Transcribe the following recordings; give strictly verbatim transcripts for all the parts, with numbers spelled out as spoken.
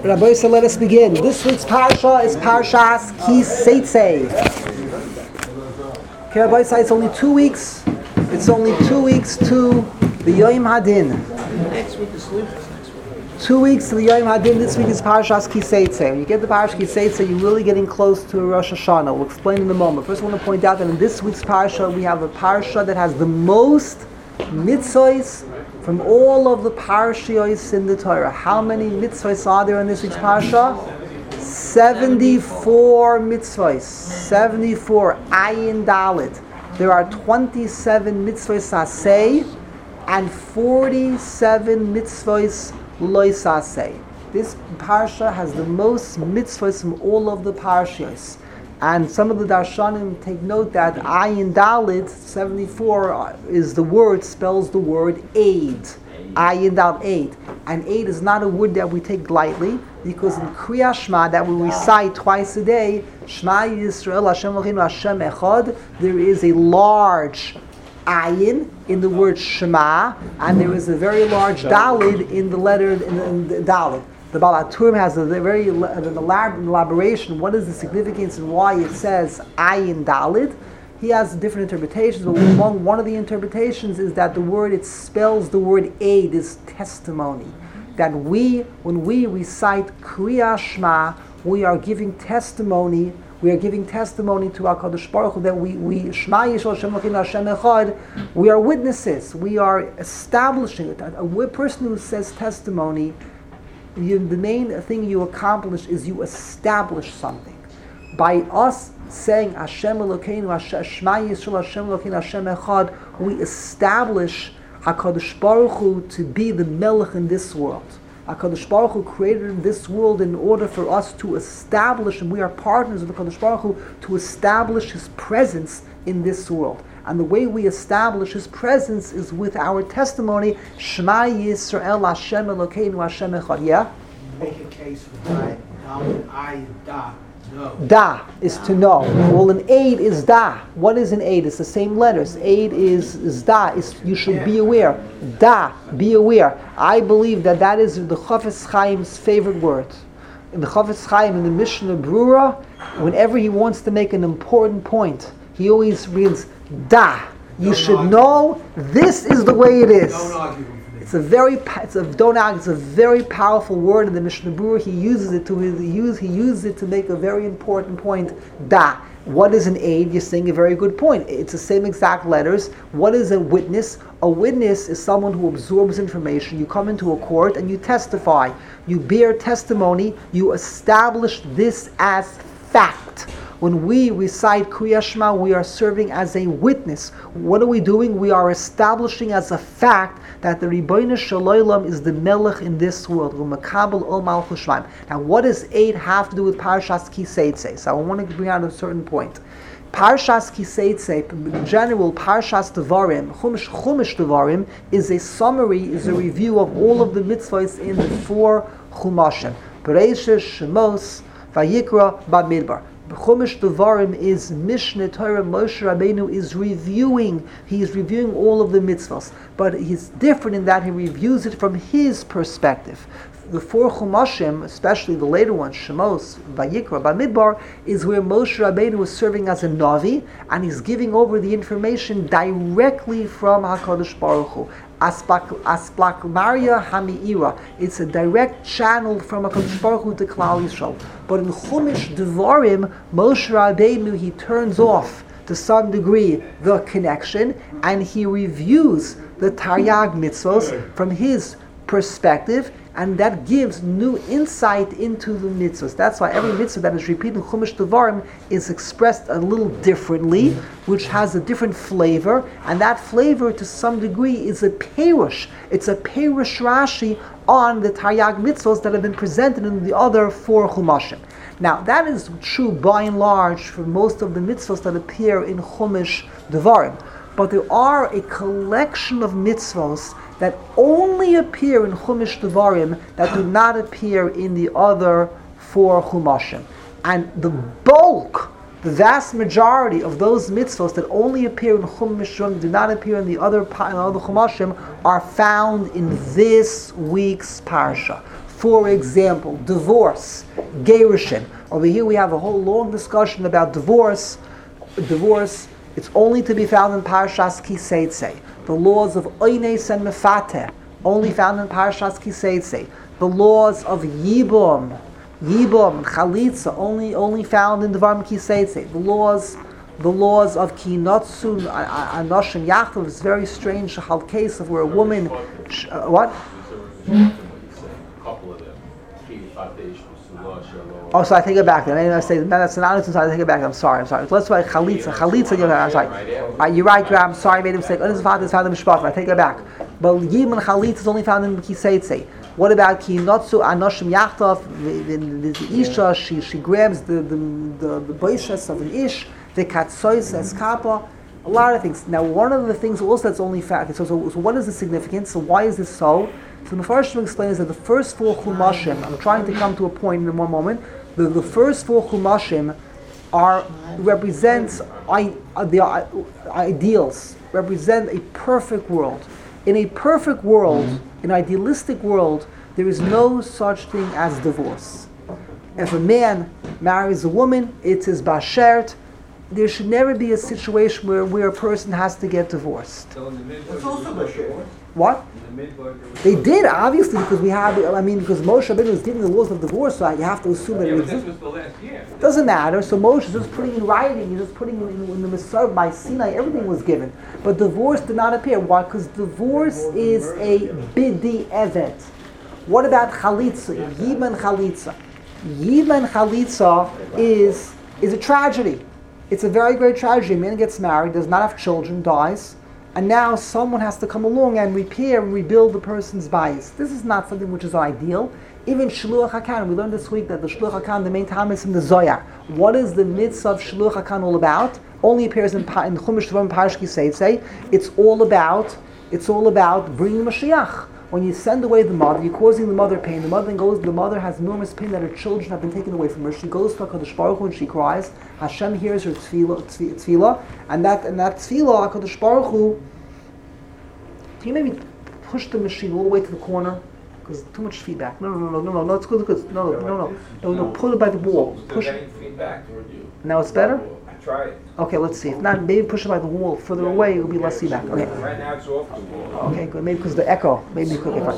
Rabbi, so let us begin. This week's parsha is Parshas Ki Seitzei. Okay, Rabbi, it's only two weeks. It's only two weeks to the Yom Hadin. Next week is Sluchas. Next week. Two weeks to the Yom Hadin. This week is Parshas Ki Seitzei. When you get the Parshas Ki Seitzei, you're really getting close to Rosh Hashanah. We'll explain in a moment. First, I want to point out that in this week's parsha, we have a parsha that has the most mitzvahs from all of the parashiyos in the Torah. How many mitzvahs are there in this week's parsha? seventy-four mitzvahs. seventy-four. Ayin Dalit. There are twenty-seven mitzvahs aseh and forty-seven mitzvahs lo aseh. This parsha has the most mitzvahs from all of the parashiyos. And some of the darshanim take note that Ayin Dalit, seventy-four, is the word, spells the word aid. Ayin Dalit, aid. And aid is not a word that we take lightly, because in Kriya Shema, that we recite twice a day, Shema Yisrael Hashem Eloheinu Hashem Echad, there is a large ayin in the word Shema, and there is a very large Dalit in the letter, in the, in the Dalit. The Baal HaTurim has a very an elaboration. What is the significance and why it says Ayin Dalit? He has different interpretations, but among one of the interpretations is that the word, it spells the word aid, is testimony. That we, when we recite Kriya Shema, we are giving testimony. We are giving testimony to HaKadosh Baruch Hu that we we Shema Yisrael Hashem Elokeinu Hashem Echad. We are witnesses. We are establishing it. A, a person who says testimony, You, the main thing you accomplish is you establish something. By us saying Hashem Elokeinu, Shema Yisrael, Hashem Elokeinu, Hashem Echad, we establish HaKadosh Baruch Hu to be the Melech in this world. HaKadosh Baruch Hu created this world in order for us to establish, and we are partners with HaKadosh Baruch Hu, to establish His presence in this world. And the way we establish His presence is with our testimony, Shema Yisrael Hashem Elokeinu Hashem Echad. Yeah? Make a case for that. I, da, no. Da is to know. Well, an aid is da. What is an aid? It's the same letters. Aid is, is da. Is you should be aware. Da, be aware. I believe that that is the Chafetz Chaim's favorite word. In the Chafetz Chaim, in the Mishnah Brura, whenever he wants to make an important point, he always reads Da. You don't should argue. Know this is the way it is. Don't argue with me. It's a very, it's a don't argue. It's a very powerful word in the Mishnah Brura. He uses it to his, he use he uses it to make a very important point. Da. What is an aid? You're saying a very good point. It's the same exact letters. What is a witness? A witness is someone who absorbs information. You come into a court and you testify. You bear testimony. You establish this as fact. When we recite Kriya Shema, we are serving as a witness. What are we doing? We are establishing as a fact that the Ribono Shel Olam is the Melech in this world. Now, what does aid have to do with Parshas Ki Seitzei? So I want to bring out a certain point. Parshas Ki Seitzei, in general, Parshas Devarim, Chumash, Chumash Devarim, is a summary, is a review of all of the mitzvahs in the four Chumashim. Bereishis, Shemos, Vayikra, Bamidbar. Chumash Devarim is Mishneh Torah. Moshe Rabbeinu is reviewing, he is reviewing all of the mitzvahs. But he's different in that he reviews it from his perspective. The four Chumashim, especially the later ones, Shemos, Vayikra, Bamidbar, is where Moshe Rabbeinu is serving as a Navi, and he's giving over the information directly from HaKadosh Baruch Hu. Asplak Maria Hami'ira. It's a direct channel from HaKadosh Baruch Hu to Klal Yisrael. But in Chumash Devarim, Moshe Rabbeinu, he turns off to some degree the connection, and he reviews the Taryag mitzvos from his perspective, and that gives new insight into the mitzvahs. That's why every mitzvah that is repeated in Chumash Devarim is expressed a little differently, which has a different flavor, and that flavor to some degree is a perush. It's a perush Rashi on the Taryag mitzvahs that have been presented in the other four Chumashim. Now, that is true by and large for most of the mitzvahs that appear in Chumash Devarim. But there are a collection of mitzvahs that only appear in Chumash Devarim that do not appear in the other four Chumashim. And the bulk, the vast majority of those mitzvahs that only appear in Chumash Devarim, do not appear in the other, in the other Chumashim, are found in this week's parsha. For example, divorce, gerushin. Over here we have a whole long discussion about divorce. Divorce, it's only to be found in Parashas Kiseitse. The laws of Oynes and Mefateh, only found in Parashas Kiseitse. The laws of Yibum, Yibum, Chalitza, only only found in Devarim Kiseitse. The laws, the laws of Kinotsu, Anoshim Yachtov is very strange. A case of where a woman, uh, what? Oh, so I take it back. Then I say that's an honest, so I take it back. I'm sorry. I'm sorry. Let's write chalitza. Chalitza. I'm sorry. Uh, you're right, Graham. I'm sorry. I made a mistake. This is found in Mishpatim. I take it back. But yim and chalitza is only found in Kiseitse. What about ki notzu anoshim yachtov? The isha she she grabs the the the, the boishes of an ish. The katsois eskapa. A lot of things. Now, one of the things also that's only found. So, so, so what is the significance? So, why is this so? So the first thing explains that the first four chumashim, I'm trying to come to a point in one moment, the, the first four chumashim are, represents I, uh, the uh, ideals, represent a perfect world. In a perfect world, an idealistic world, there is no such thing as divorce. If a man marries a woman, it is bashert. There should never be a situation where, where a person has to get divorced. So in the Midbar, also bashert. What? They did, obviously, because we have, I mean, because Moshe Rabbeinu was giving the laws of divorce, so you have to assume that yeah, it but exists. this was the last year. Doesn't matter. So Moshe is just putting in writing, he's just putting in, in, in the Masorah by Sinai, everything was given. But divorce did not appear. Why? Because divorce is a bidi evet. What about chalitza? Yiban chalitza. Yiban chalitza is, is a tragedy. It's a very great tragedy. A man gets married, does not have children, dies, and now someone has to come along and repair and rebuild the person's bias. This is not something which is ideal. Even Shiluach HaKan, we learned this week that the Shiluach HaKan, the main time is in the Zohar. What is the mitzvah of Shiluach HaKan all about? Only appears in, in Chumash Devarim Parash Kiseitse. It's all about, it's all about bringing Mashiach. When you send away the mother, you're causing the mother pain. The mother goes. The mother has enormous pain that her children have been taken away from her. She goes to Hakadosh Baruch Hu and she cries. Hashem hears her tefillah, tefillah, and that and that tefillah, Hakadosh Baruch Hu. Can you maybe push the machine all the way to the corner? Because too much feedback. No, no, no, no, no, no. It's good, good. No, no, no, no, no, no. Pull it by the wall. Push it. Feedback toward you. Now it's better. Try it. Okay, let's see. If not, maybe push it by the wall. Further away, it will be less feedback. Okay. Right now it's off the wall. Okay, good. Maybe because the echo. Maybe you could get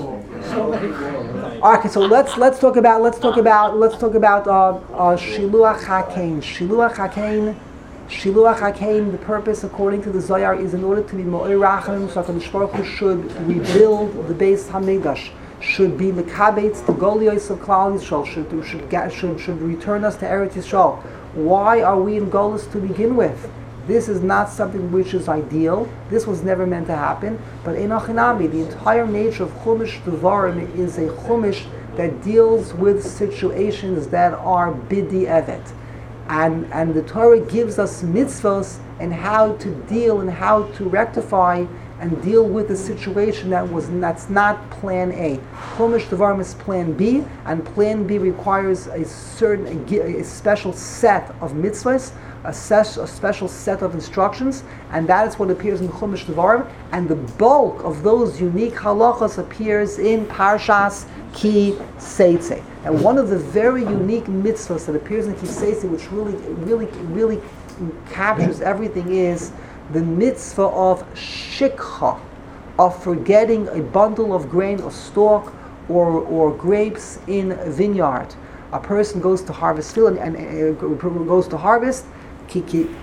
fine. Okay, so let's let's talk about let's talk about let's talk about uh, uh, Shiluach Hakein. Shiluach Hakein. Shiluach Hakein. The purpose, according to the Zohar, is in order to be Mo'ir Rachamim. So Hakadosh Baruch Hu should rebuild the Beis Hamikdash. Should be Mekabetz the Golios of Klal Yisrael. Should should get, should should return us to Eretz Yisrael. Why are we in Golus to begin with? This is not something which is ideal. This was never meant to happen. But Enoch Hinami, the entire nature of Chumash Devarim is a Chumash that deals with situations that are bidi evet. And, and the Torah gives us mitzvahs and how to deal and how to rectify and deal with the situation that was that's not plan A. Chumash Devarim is plan B, and plan B requires a certain, a, a special set of mitzvahs, a, ses, a special set of instructions, and that is what appears in Chumash Devarim, and the bulk of those unique halachas appears in Parshas Ki Seitze. And one of the very unique mitzvahs that appears in Ki Seitze, which really, really, really captures everything, is the mitzvah of shikha, of forgetting a bundle of grain or stalk or, or grapes in a vineyard. A person goes to harvest field and, and uh, goes to harvest. Ki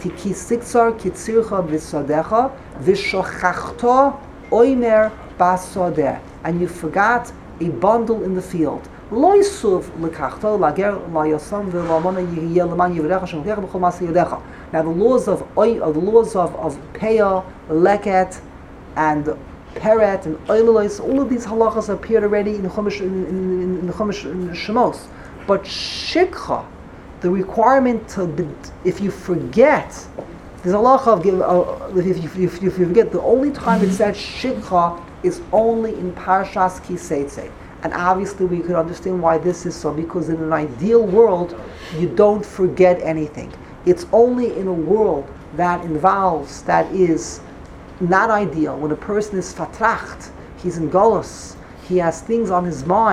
siksar kitzircha v'sadecha v'shochachta oimer basodeh, and you forgot a bundle in the field. Lo yisuv lekachta lager la yasam v'lamana yihiyeh leman yivrecha shemtecha b'chol masa yodecha. Now the laws of oy, uh, the laws of of peah, leket, and peret and oilos, all of these halachas appeared already in the Chumash in, in, in the Chumash in Shemos. But shikha, the requirement to be, if you forget, there's a halacha of uh, if, you, if, you, if you forget, the only time it says shikha is only in Parshas Ki Seitze. And obviously we could understand why this is so, because in an ideal world, you don't forget anything. It's only in a world that involves, that is not ideal, when a person is fatracht, he's in golus, he has things on his mind,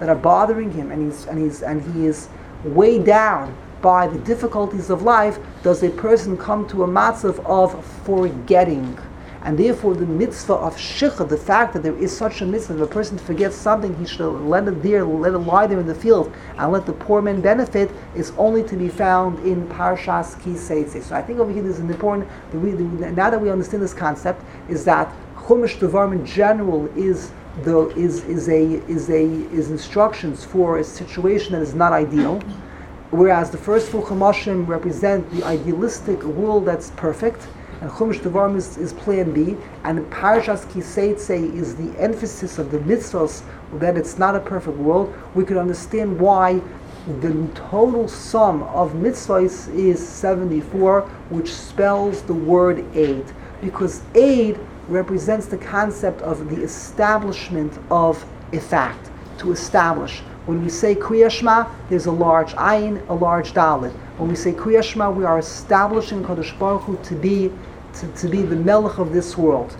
that are bothering him, and he's and he's and he is weighed down by the difficulties of life, does a person come to a matzav of forgetting. And therefore the mitzvah of shicha, the fact that there is such a mitzvah, if a person forgets something, he should let it there, let it lie there in the field, and let the poor man benefit, is only to be found in Parshas Ki Seitzei. So I think over here there's an important, that we, now that we understand this concept, is that Chumash Devarim in general is the is is a is a is instructions for a situation that is not ideal, whereas the first four Chumashim represent the idealistic world that's perfect, and Chumash Devarim is, is Plan B, and Parshas Ki Seitzei is the emphasis of the mitzvahs that it's not a perfect world. We could understand why the total sum of mitzvahs is seventy-four, which spells the word aid, because aid represents the concept of the establishment of a fact, to establish. When we say Kriya Shema, there's a large ayin, a large dalet. When we say Kriya Shema, we are establishing Kadosh Baruch Hu to be to, to be the melech of this world.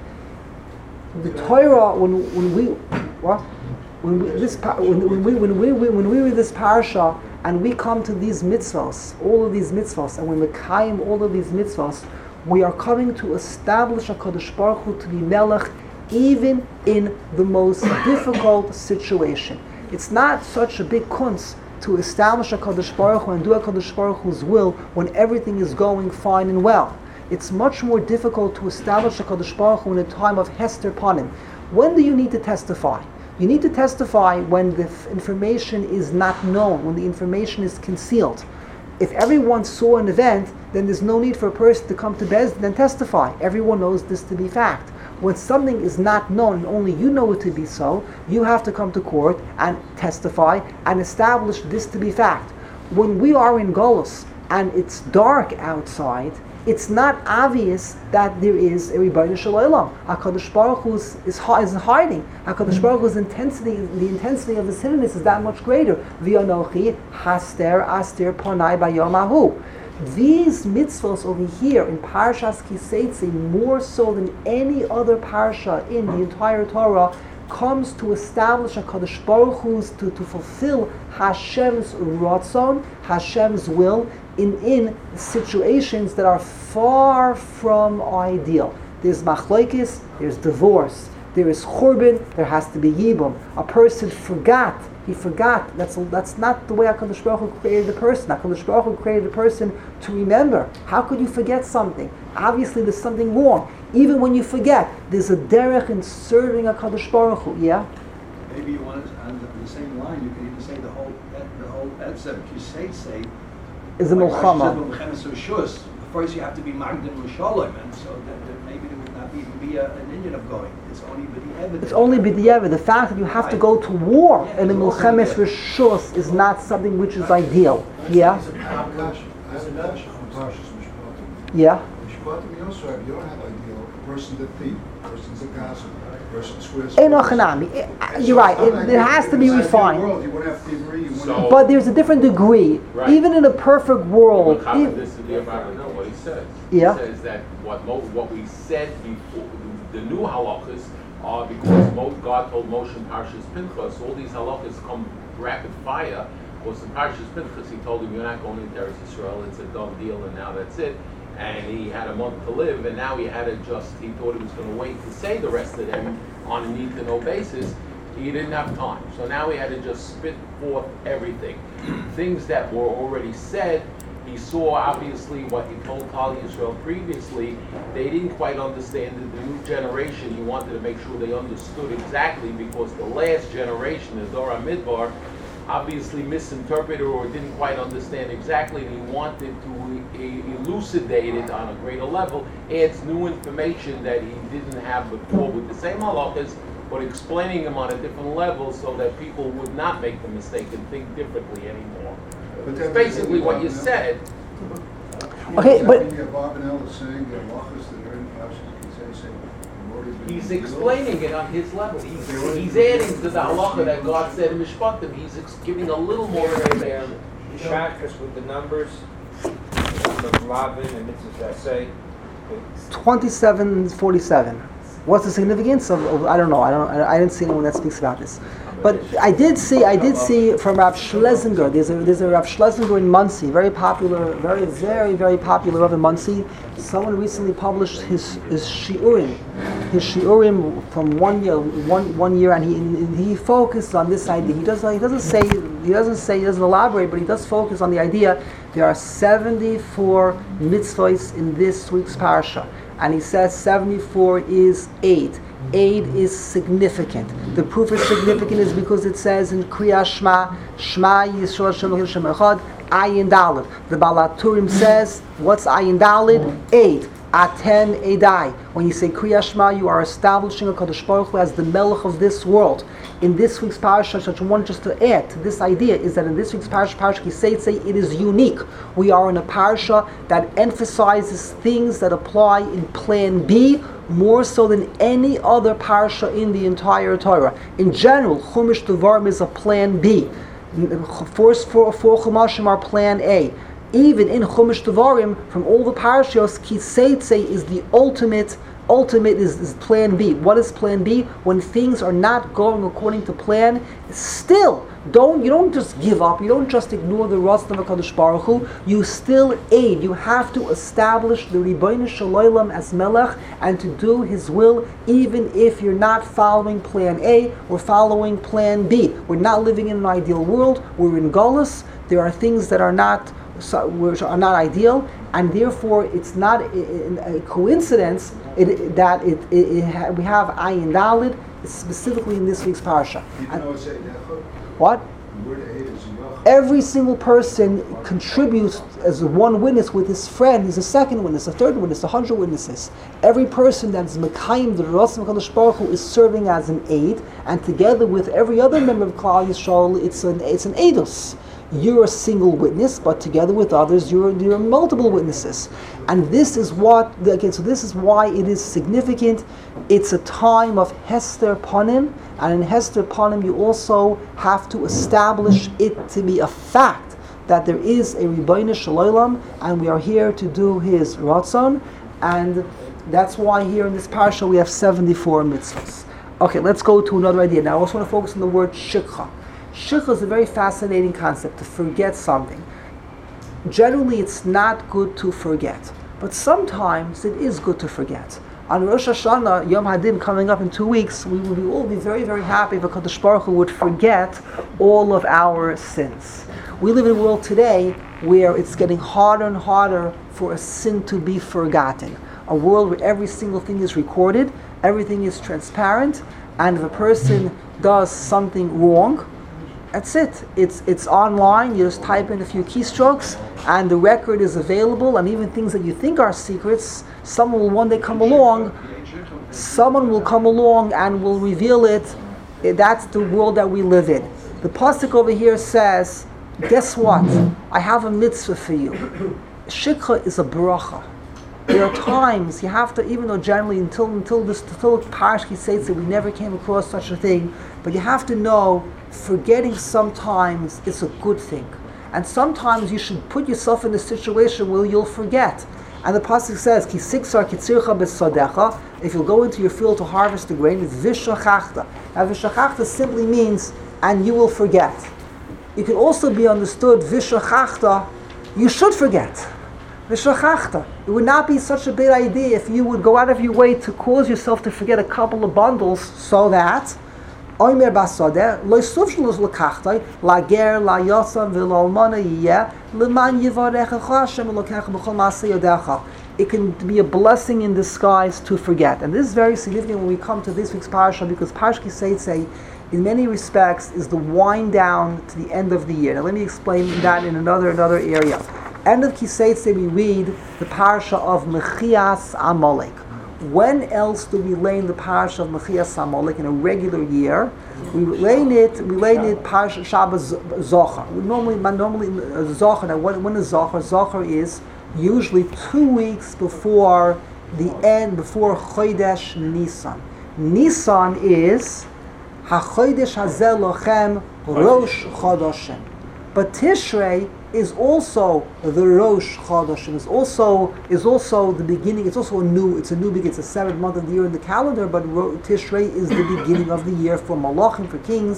The Torah, when when we what when we this when, when we when we when we read this parasha and we come to these mitzvahs, all of these mitzvahs, and when we kayim all of these mitzvahs, we are coming to establish a Kadosh Baruch Hu to be melech, even in the most difficult situation. It's not such a big kunz to establish a Kadosh Baruch Hu and do a Kadosh Baruch Hu's will when everything is going fine and well. It's much more difficult to establish a Kadosh Baruch Hu in a time of Hester Panim. When do you need to testify? You need to testify when the f- information is not known, when the information is concealed. If everyone saw an event, then there's no need for a person to come to Beis Din and testify. Everyone knows this to be fact. When something is not known and only you know it to be so, you have to come to court and testify and establish this to be fact. When we are in Golus and it's dark outside, it's not obvious that there is a Rebbeinu Shel Olam. HaKadosh Baruch Hu is, is, is hiding. HaKadosh Baruch Hu's intensity, the intensity of his hiddenness is that much greater. V'yonochi haster aster ponai bayom ahu. These mitzvahs over here in Parshas Ki Seitzei, more so than any other parsha in the entire Torah, comes to establish a Kadosh Baruch Hu's, to, to fulfill Hashem's ratzon, Hashem's will, in, in situations that are far from ideal. There's machlokes, there's divorce, there is churban, there has to be yibum. A person forgot, he forgot. That's that's not the way HaKadosh Baruch Hu created the person. HaKadosh Baruch Hu created the person to remember. How could you forget something? Obviously there's something wrong. Even when you forget, there's a derech in serving HaKadosh Baruch Hu. Yeah? Maybe you want to, on the, the same line, you can even say the whole, the whole Etzem, you say, say, Is a milchama. First you have to be Magdim Risholim, and so that, that maybe there would not even be a, an Indian of going. It's only b'di'evet. It's only b'di'evet. The fact that you have to go to war Yeah, in a milchemes rishus is not something which is ideal. Yeah? Yeah? Mishpatim, you also have, you don't have ideal. A person's a thief, a person's a gossip, a person swears. Eno chanami. You're right. It, it has to be refined. You wouldn't have thievery, you wouldn't So- have... But there's a different degree. Right. Even in a perfect world. But how e- could this be about know what he says? Yeah. He says that what Mo, what we said before, the, the new halachas are because Mo, God told Moshe in Parshas Pinchas, all these halachas come rapid fire. Because in Parshas Pinchas he told him, you're not going into Eretz Yisrael, it's a done deal, and now that's it. And he had a month to live, and now he had to just, he thought he was going to wait to say the rest of them on a need-to-know basis. He didn't have time. So now he had to just spit forth everything. Things that were already said, he saw obviously what he told Klal Yisrael previously. They didn't quite understand it. The new generation, he wanted to make sure they understood exactly, because the last generation, the Dora Midbar, obviously misinterpreted or didn't quite understand exactly, and he wanted to e- elucidate it on a greater level, adds new information that he didn't have before with the same halachas, but explaining them on a different level so that people would not make the mistake and think differently anymore. But It's that- basically what you Yeah. said. Okay, but- You have Barbanel is saying the halachas that are in Parshas Ki Seitzei have already been He's revealed. explaining it on his level. He's, he's adding to the halacha that God said in Mishpatim. He's ex- giving a little more information. Shachas with the numbers, of Lavin and Mitzvah say, twenty-seven forty-seven. What's the significance of, of? I don't know. I don't. I, I didn't see anyone that speaks about this. But I did see, I did see from Rav Schlesinger. There's a there's a Rav Schlesinger in Muncie, very popular, very very very popular Rav in Muncie. Someone recently published his his shiurim, his shiurim from one year one one year, and he and he focused on this idea. He doesn't he doesn't say he doesn't say he doesn't elaborate, but he does focus on the idea. There are seventy-four mitzvahs in this week's parsha, and he says seventy-four is eight. Eight is significant. The proof is significant is because it says in Kriya Shema, Shema Yisrael Hashem Hashem Echad, Ayin Daled. The Baal HaTurim says, what's Ayin Daled? Eight. Aten Edai. When you say Kriya Shema, you are establishing a Kadosh Baruch Hu as the Melech of this world. In this week's parasha, such one just to add to this idea is that in this week's parasha, Parasha Kiseitze, it is unique. We are in a parasha that emphasizes things that apply in Plan B more so than any other parasha in the entire Torah. In general, Chumash Devarim is a Plan B. First four, four Chumashim are Plan A. Even in Chumash Devarim, from all the parashos, Kiseitze is the ultimate. Ultimate is, is Plan B. What is Plan B? When things are not going according to plan, still don't you don't just give up. You don't just ignore the Ratzon of HaKadosh Baruch Hu. You still aid. You have to establish the Ribono Shel Olam as Melech and to do His will, even if you're not following Plan A. We're following Plan B. We're not living in an ideal world. We're in Golus. There are things that are not. So, which are not ideal, and therefore it's not a, a coincidence it, that it, it, it ha, we have Ayin Daled specifically in this week's parasha. You know it's Eid Echad? What? The word Eid is Yachad. Every single person contributes as one witness with his friend. He's a second witness, a third witness, a hundred witnesses. Every person that's Mekayim, the Ratzon of HaKadosh Baruch Hu, is serving as an aid, and together with every other member of Klal Yisrael, it's an it's an Eidus. You're a single witness, but together with others, you're, you're multiple witnesses. And this is what, again, so this is why it is significant. It's a time of Hester Panim, and in Hester Panim you also have to establish it to be a fact that there is a Ribono Shel Olam, and we are here to do His Ratzon, and that's why here in this parasha we have seventy-four mitzvahs. Okay, let's go to another idea. Now I also want to focus on the word Shikha. Shikha is a very fascinating concept, to forget something. Generally, it's not good to forget, but sometimes it is good to forget. On Rosh Hashanah, Yom Hadin, coming up in two weeks, we will be, all be very, very happy if HaKadosh Baruch Hu would forget all of our sins. We live in a world today where it's getting harder and harder for a sin to be forgotten. A world where every single thing is recorded, everything is transparent, and if a person does something wrong, that's it. It's it's online. You just type in a few keystrokes, and the record is available. And even things that you think are secrets, someone will one day come along. Someone will come along and will reveal it. That's the world that we live in. The pasuk over here says, "Guess what? I have a mitzvah for you. Shikha is a bracha." There are times you have to, even though generally until until this until Parashah Kiseitze we never came across such a thing, but you have to know forgetting sometimes is a good thing, and sometimes you should put yourself in a situation where you'll forget. And the pasuk says, "Ki siksar kitzircha besadecha." If you'll go into your field to harvest the grain, it's vishachachta. Now vishachachta simply means, and you will forget. It can also be understood vishachachta. You should forget. V'shachachta. It would not be such a bad idea if you would go out of your way to cause yourself to forget a couple of bundles, so that Omer basadeh lo yisufshlos lekachtai lager layasan v'lalmana yiyeh leman yivarecha Hashem elokecha b'chol maaseh yodecha. It can be a blessing in disguise to forget, and this is very significant when we come to this week's parasha, because Parashah Kiseitze, in many respects, is the wind down to the end of the year. Now, let me explain that in another another area. End of Kiseitze, we read the parasha of Mechias Amalek. When else do we learn the parasha of Mechias Amalek in a regular year? We learn it. We learn it parasha Shabbos Zochar. We normally, normally uh, Zochar. Now, when, when is Zochar? Zochar is usually two weeks before the end, before Chodesh Nisan. Nisan is HaChodesh Hazeh Lochem Rosh Chodashim. But Tishrei is also the Rosh Chodashim. Is also is also the beginning. It's also a new. It's a new beginning. It's the seventh month of the year in the calendar. But Ro- Tishrei is the beginning of the year for Malachim, for kings,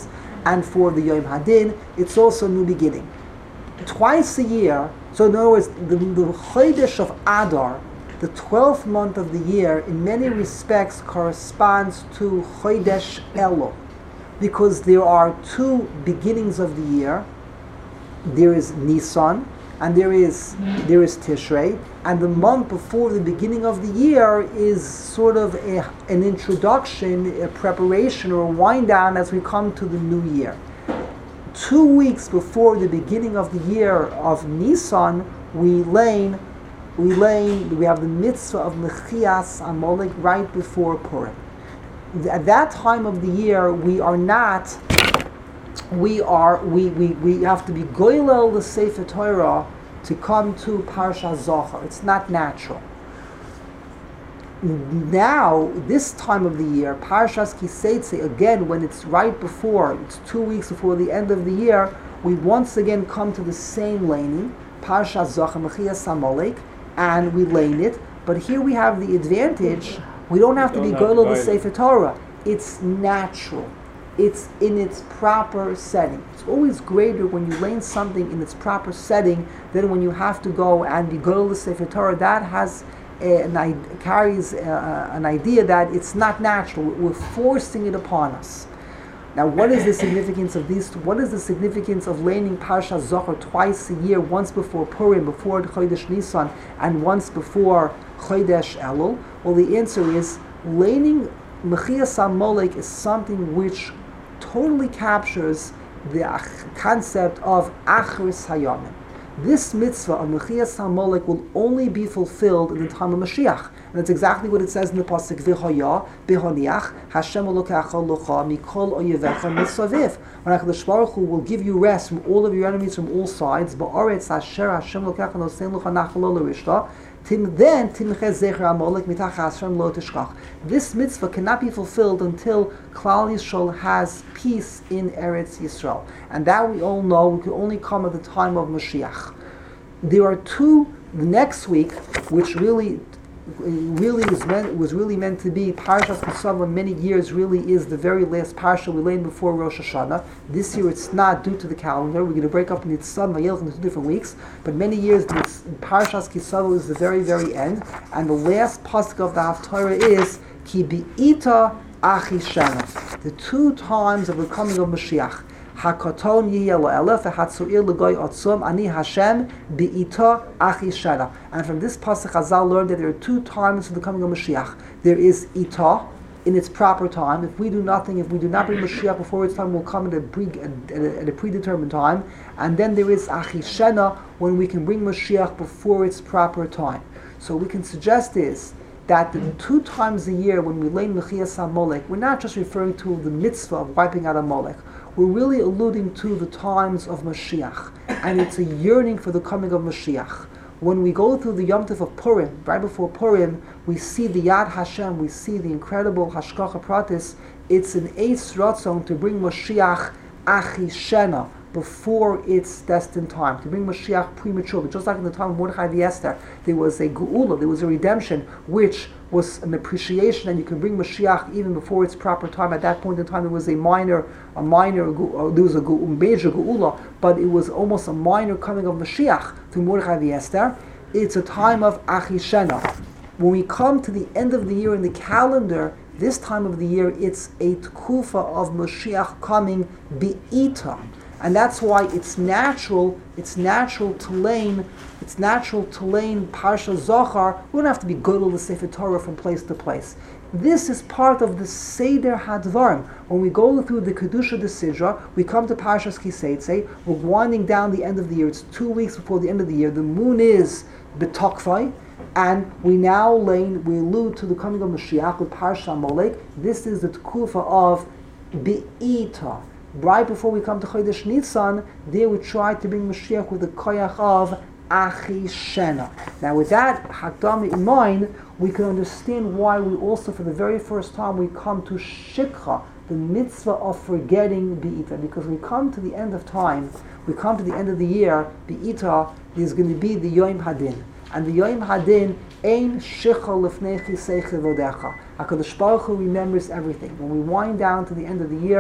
and for the Yom Hadin, it's also a new beginning. Twice a year, so in other words, the, the Chodesh of Adar, the twelfth month of the year, in many respects corresponds to Chodesh Elul, because there are two beginnings of the year. There is Nisan, and there is there is Tishrei, and the month before the beginning of the year is sort of a, an introduction, a preparation, or a wind down as we come to the new year. Two weeks before the beginning of the year of Nisan, we lay, we lay, we have the mitzvah of Mechias Amalek right before Purim. At that time of the year, we are not. We are we, we, we have to be goylel the Sefer Torah to come to Parsha Zohar. It's not natural. Now, this time of the year, Parshas Kiseitze, again, when it's right before, it's two weeks before the end of the year, we once again come to the same laning, Parsha Zohar Mechias Amalek, and we lane it. But here we have the advantage. We don't have to be goylel the Sefer Torah. It's natural. It's in its proper setting. It's always greater when you lane something in its proper setting than when you have to go and be goylel the Sefer Torah. That has a, an, carries a, an idea that it's not natural. We're forcing it upon us. Now, what is the significance of these? What is the significance of laning Parsha Zohar twice a year, once before Purim, before Chodesh Nisan, and once before Chodesh Elul? Well, the answer is laning Mechias Amalek is something which totally captures the concept of Achris Hayamim. This mitzvah of Mechias Amalek will only be fulfilled in the time of Mashiach. And that's exactly what it says in the Pasuk, V'hoya, B'honiach, Hashem Elokecha Locha, Mikol Oyevecha Misaviv. When HaKadosh Baruch Hu will give you rest from all of your enemies from all sides, Ba'aretz Asher Hashem Elokecha Nosein Locha Nachalo L'Rishta, Tim then Timchez Zecher Amalek Mitach Hashem Lo Tishkach. This mitzvah cannot be fulfilled until Klal Yisrael has peace in Eretz Yisrael, and that we all know we can only come at the time of Mashiach. There are two. The next week, which really, really is meant was really meant to be Parshas Kisava. Many years really is the very last parsha we laid before Rosh Hashanah. This year it's not due to the calendar. We're going to break up Nitzan Vayelch into two different weeks. But many years Parshas Kisava is the very very end, and the last pasuk of the Haftarah is Ki Bi'ita Achi Shana. The two times of the coming of Mashiach. Hakaton yiyeh lo'elef v'hatzu'ir l'goy otzum ani Hashem bi'ita achi shana. And from this pasuk, Chazal learned that there are two times for the coming of Mashiach. There is ita in its proper time. If we do nothing, if we do not bring Mashiach before its time, we'll come at a, pre, at a, at a predetermined time. And then there is achi shana, when we can bring Mashiach before its proper time. So we can suggest is that the two times a year when we lay Mechias Amalek, we're not just referring to the mitzvah of wiping out Amalek. We're really alluding to the times of Mashiach, and it's a yearning for the coming of Mashiach. When we go through the Yom Tov of Purim, right before Purim, we see the Yad Hashem, we see the incredible Hashgacha Pratis. It's an Eis Ratzon to bring Mashiach Achi Shena, before its destined time, to bring Mashiach prematurely. Just like in the time of Mordechai and Esther, there was a geula, there was a redemption, which was an appreciation, and you can bring Mashiach even before its proper time. At that point in time, there was a minor, a minor, uh, there was a gu- major geula, but it was almost a minor coming of Mashiach through Mordechai and Esther. It's a time of Achi Shena. When we come to the end of the year in the calendar, this time of the year, it's a tkufa of Mashiach coming bi'ita. And that's why it's natural, it's natural to lane, it's natural to lane Parsha Zohar. We don't have to be goylel the Sefer Torah from place to place. This is part of the Seder HaDvarim. When we go through the Kedusha de Sidra, we come to Parshas Kiseitze, we're winding down the end of the year. It's two weeks before the end of the year. The moon is B'Tokvai, and we now lane, we allude to the coming of Mashiach with Parsha Amalek. This is the Tkufa of Be'ita. Right before we come to Chodesh Nisan, there we try to bring Mashiach with the koyach of Achi Shena. Now with that Hakdama in mind, we can understand why we also, for the very first time, we come to Shikha, the mitzvah of forgetting Be'ita. Because we come to the end of time, we come to the end of the year, Be'ita, there's going to be the Yom Hadin. And the Yom Hadin, Ein Shicha Lefnei Chisei Chevodecha. HaKadosh Baruch Hu remembers everything. When we wind down to the end of the year,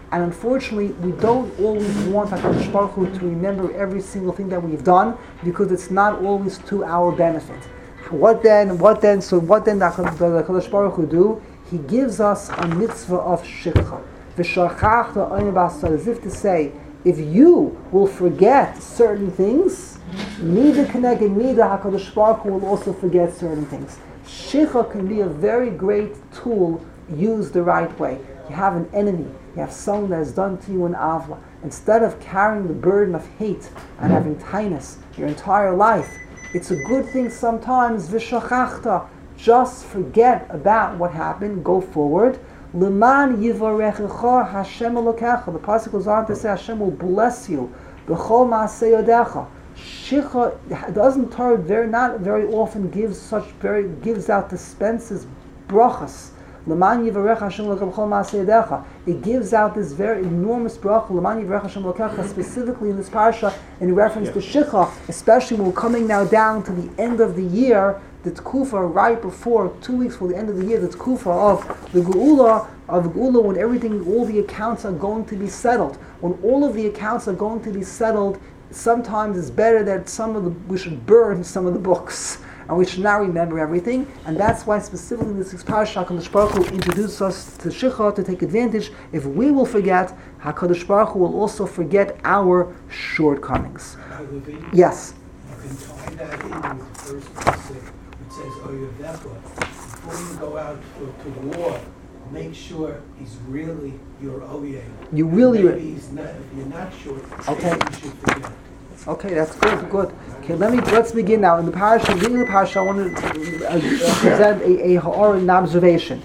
And unfortunately, we don't always want HaKadosh Baruch Hu to remember every single thing that we've done, because it's not always to our benefit. What then? What then? So what then does HaKadosh Baruch Hu do? He gives us a mitzvah of shikha. V'shachachta oine b'asar, as if to say, if you will forget certain things, Mida Keneged Mida, HaKadosh Baruch Hu will also forget certain things. Shikha can be a very great tool used the right way. You have an enemy, you have someone that has done to you an avla. Instead of carrying the burden of hate and having tinus your entire life, it's a good thing sometimes, v'shachachta, just forget about what happened, go forward. L'man yivarechecha Hashem elokecha. The pasuk goes on to say Hashem will bless you. B'chol ma'aseh yodecha. Shikha doesn't Torah very not very often gives such very gives out dispenses brachas. L'man yivarech Hashem elokecha b'chol ma'aseh yodecha. It gives out this very enormous bracha. L'man yivarech Hashem elokecha, specifically in this parsha in reference yeah. to Shikha, especially when we're coming now down to the end of the year. The tkufa right before, two weeks before the end of the year, the tkufa of the geula, of geula, when everything, all the accounts are going to be settled. When all of the accounts are going to be settled, sometimes it's better that some of the, we should burn some of the books, and we should not remember everything. And that's why specifically in this parasha, HaKadosh Baruch Hu introduced us to Shikha to take advantage. If we will forget, HaKadosh Baruch Hu will also forget our shortcomings. Yes? You can tie that in with the first pasuk. It says, Oyevecha, before you go out to, to war, make sure he's really your Oyev. You really... Maybe he's not, if you're not sure, okay. you should forget. Okay, that's good, good. Okay, let me, let's begin now. In the parasha, beginning of the parasha, I want to uh, uh, present a, a ha'or, an observation.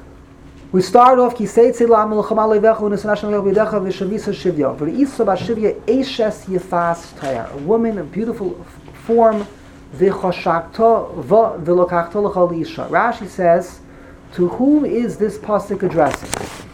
We start off, Ki seitzi la'am l'chama le'vecha u'nesanashim le'vedecha v'shavisa shivya. V're'iso ba'shivya eishes yifas tayar. A woman of beautiful form, v'choshakto v'lokachto l'chol isha. Rashi says, to whom is this pasuk addressing?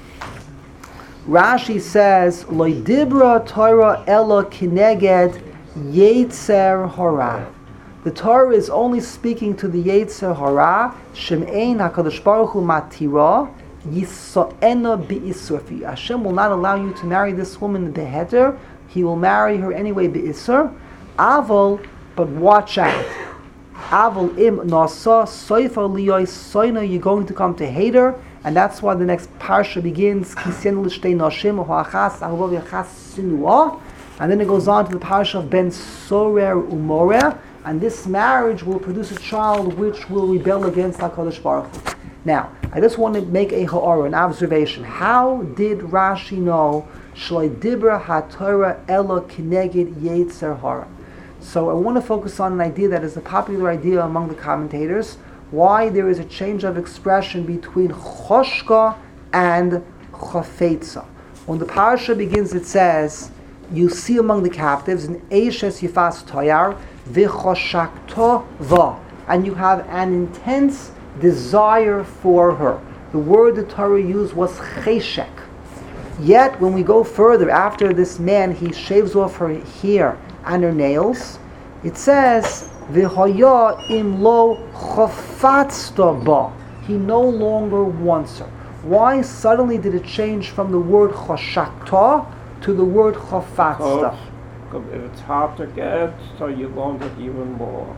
Rashi says, Lo dibra Torah ela kineged yetzer hara. The Torah is only speaking to the yetzer hara, shem'ein HaKadosh Baruch Hu matira, yiso'ena bi'isur. Hashem will not allow you to marry this woman beheter. He will marry her anyway be'isur. Avol, but watch out. Avol im nasa soifa liyoy soina, you're going to come to hate her, and that's why the next parsha begins, Kisyen l'shtei nashim ho'achas ahuvav yachas sinua, and then it goes on to the parsha of Ben Sorer Umoreh, and this marriage will produce a child which will rebel against HaKadosh Baruch Hu. Now, I just want to make a ha'ara, an observation. How did Rashi know Shloi Dibra HaTorah Ela Kineged Yetzer Hara? So I want to focus on an idea that is a popular idea among the commentators, why there is a change of expression between choshka and chafetza. When the parasha begins, it says, you see among the captives an eishes yifas toyar v'choshakto va, and you have an intense desire for her. The word the Torah used was cheshek. Yet when we go further, after this man, he shaves off her hair and her nails, it says v'hoya im lo chofatzta ba. He no longer wants her. Why suddenly did it change from the word choshakta to the word chofatzta? Because if it's hard to get, so you want it even more.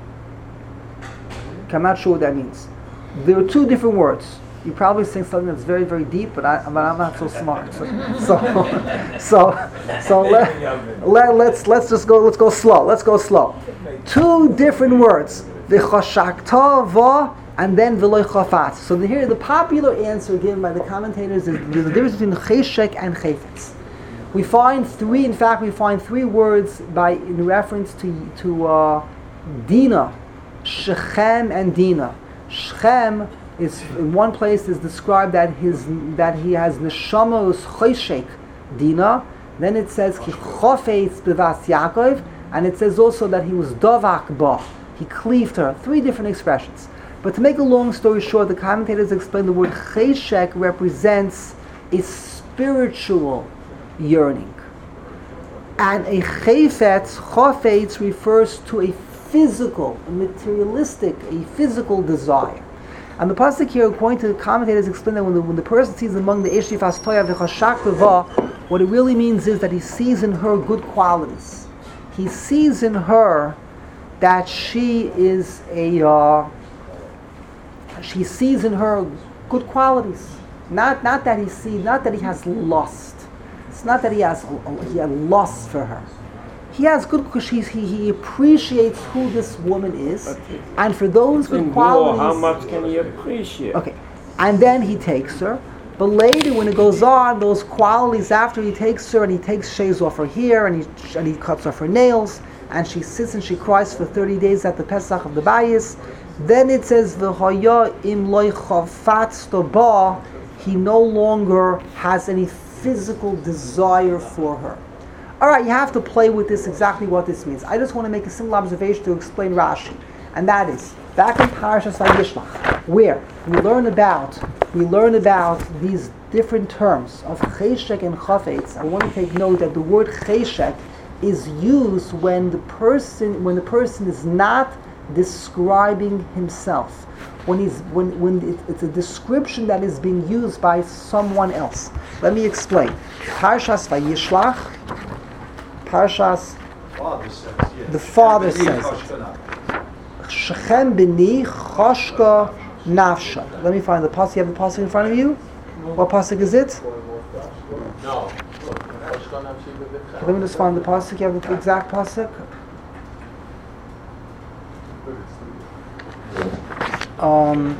I'm not sure what that means. There are two different words. You're probably saying something that's very, very deep, but, I, but I'm not so smart. So, so, so, so let, let, let's let's just go. Let's go slow. Let's go slow. Two different words: v'choshakta va, and then v'loy chafat. So the, here, the popular answer given by the commentators is the difference between cheshek and chayfetz. We find three. In fact, we find three words by in reference to to uh, Dina, Shechem and Dina. Shechem is in one place is described that his that he has neshama cheshek Dina. Then it says ki chofetz bevas Yaakov, and it says also that he was dovak ba. He cleaved her. Three different expressions. But to make a long story short, the commentators explain the word cheshek represents a spiritual yearning, and a chayfetz, chafetz, refers to a physical, a materialistic, a physical desire. And the pasuk here, according to the commentators, explain that when the, when the person sees among the Eshif Astoya v'chashak v'va, What it really means is that he sees in her good qualities. He sees in her that she is a, uh, she sees in her good qualities. Not, not that he sees, not that he has lust. It's not that he has, he has lust for her. He has good because he, he appreciates who this woman is, and for those good In qualities. war, how much can he appreciate? Okay, and then he takes her. But later, when it goes on, those qualities after he takes her and he takes shaves off her hair and he and he cuts off her nails, and she sits and she cries for thirty days at the Pesach of the Bayis. Then it says v'haya im loy chafatz ba. He no longer has any physical desire for her. All right, you have to play with this, exactly what this means. I just want to make a simple observation to explain Rashi, and that is back in Parashas Vayishlach, where we learn about we learn about these different terms of cheshek and chafetz. I want to take note that the word cheshek is used when the person when the person is not describing himself. When he's when when it, it's a description that is being used by someone else. Let me explain. Parashas Vayishlach. Parashas. Father says, yes. The father Shechem says. b'ni Shechem b'ni choshka nafsha. Let me find the pasuk. You have the pasuk in front of you. What pasuk is it? No. Let me just find the pasuk. You have the exact pasuk. Um,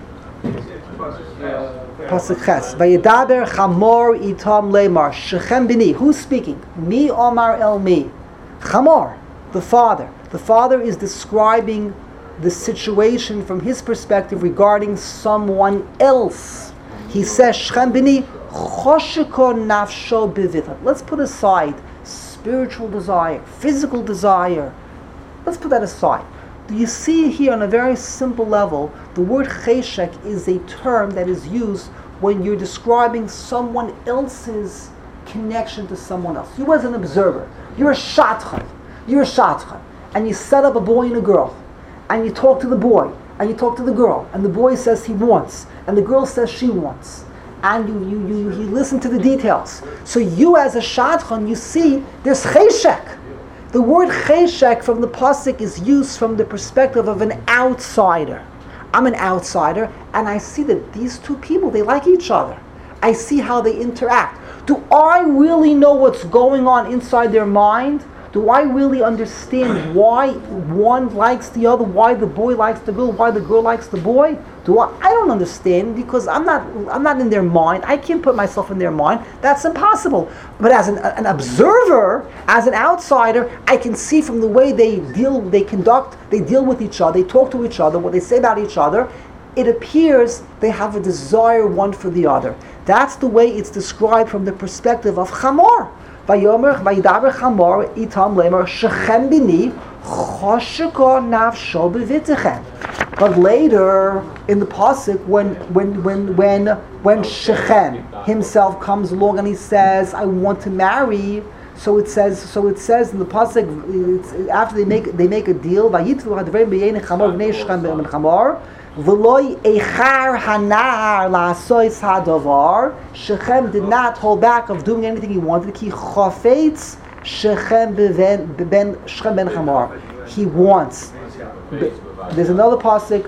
pasuk ches. Vayedaber chamor itam lemar shechem b'ni. Who's speaking? Me omar el me. Chamor, the father. The father is describing the situation from his perspective regarding someone else. He says, Shechem b'ni choshiko nafsho b'vitah. Let's put aside spiritual desire, physical desire. Let's put that aside. Do you see here on a very simple level, the word cheshek is a term that is used when you're describing someone else's connection to someone else. You as an observer, you're a shatchan, you're a shatchan, and you set up a boy and a girl, and you talk to the boy, and you talk to the girl, and the boy says he wants, and the girl says she wants, and you you you, you listen to the details. So you as a shatchan, you see there's cheshek. The word cheshek from the pasuk is used from the perspective of an outsider. I'm an outsider, and I see that these two people, they like each other. I see how they interact. Do I really know what's going on inside their mind? Do I really understand why one likes the other, why the boy likes the girl, why the girl likes the boy? Do I? I don't understand because I'm not I'm not in their mind. I can't put myself in their mind. That's impossible. But as an, an observer, as an outsider, I can see from the way they deal, they conduct, they deal with each other, they talk to each other, what they say about each other, it appears they have a desire one for the other. That's the way it's described from the perspective of Chamor. Vayomer vayidaber Chamor itam lemer shechem b'ni choshiko nafsho b'vitechem. But later in the pasuk, when when when when when Shechem himself comes along and he says, "I want to marry," so it says so it says in the pasuk, it's, after they make they make a deal, vayitvu hadvrei b'yeinei Chamor b'nei Shechem b'nei Chamor. V'loi eichar hanar la'asois hadavar. Shechem did not hold back of doing anything he wanted. Ki chafetz Shechem ben ben Shechem ben Chamor. He wants. There's another pasuk.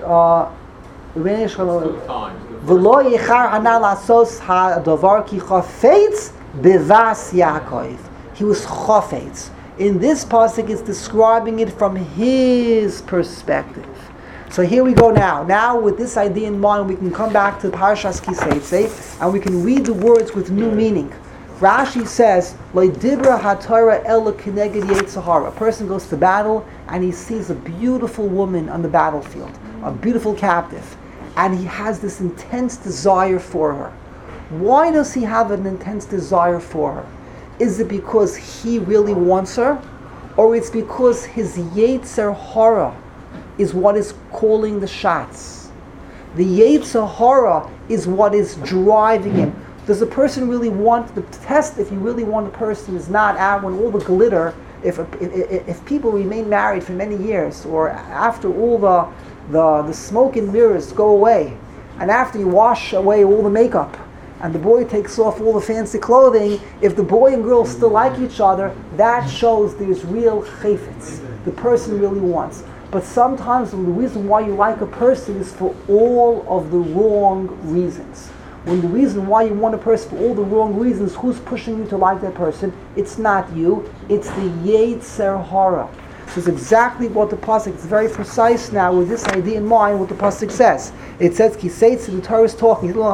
V'loi eichar hanar la'asois hadavar ki chafetz bevas Yaakov. He was chafetz. In this pasuk, it's describing it from his perspective. So here we go now. Now with this idea in mind, we can come back to Parashas Kiseitze, and we can read the words with new meaning. Rashi says, "Lo dibra haTorah ela keneged Yetzirah." A person goes to battle, and he sees a beautiful woman on the battlefield, a beautiful captive, and he has this intense desire for her. Why does he have an intense desire for her? Is it because he really wants her, or it's because his Yetzer Hara is what is calling the shots? The Yetzer Hara is what is driving him. Does a person really want, the test if you really want a person is not out when all the glitter, if, if if people remain married for many years, or after all the, the, the smoke and mirrors go away, and after you wash away all the makeup, and the boy takes off all the fancy clothing, if the boy and girl still like each other, that shows there's real chayfetz. The person really wants. But sometimes the reason why you like a person is for all of the wrong reasons. When the reason why you want a person for all the wrong reasons, who's pushing you to like that person? It's not you, it's the Yetzer Hara. So it's exactly what the pasuk. It's very precise now with this idea in mind. What the pasuk says. It says, "Ki seitz the Torah is talking." You'll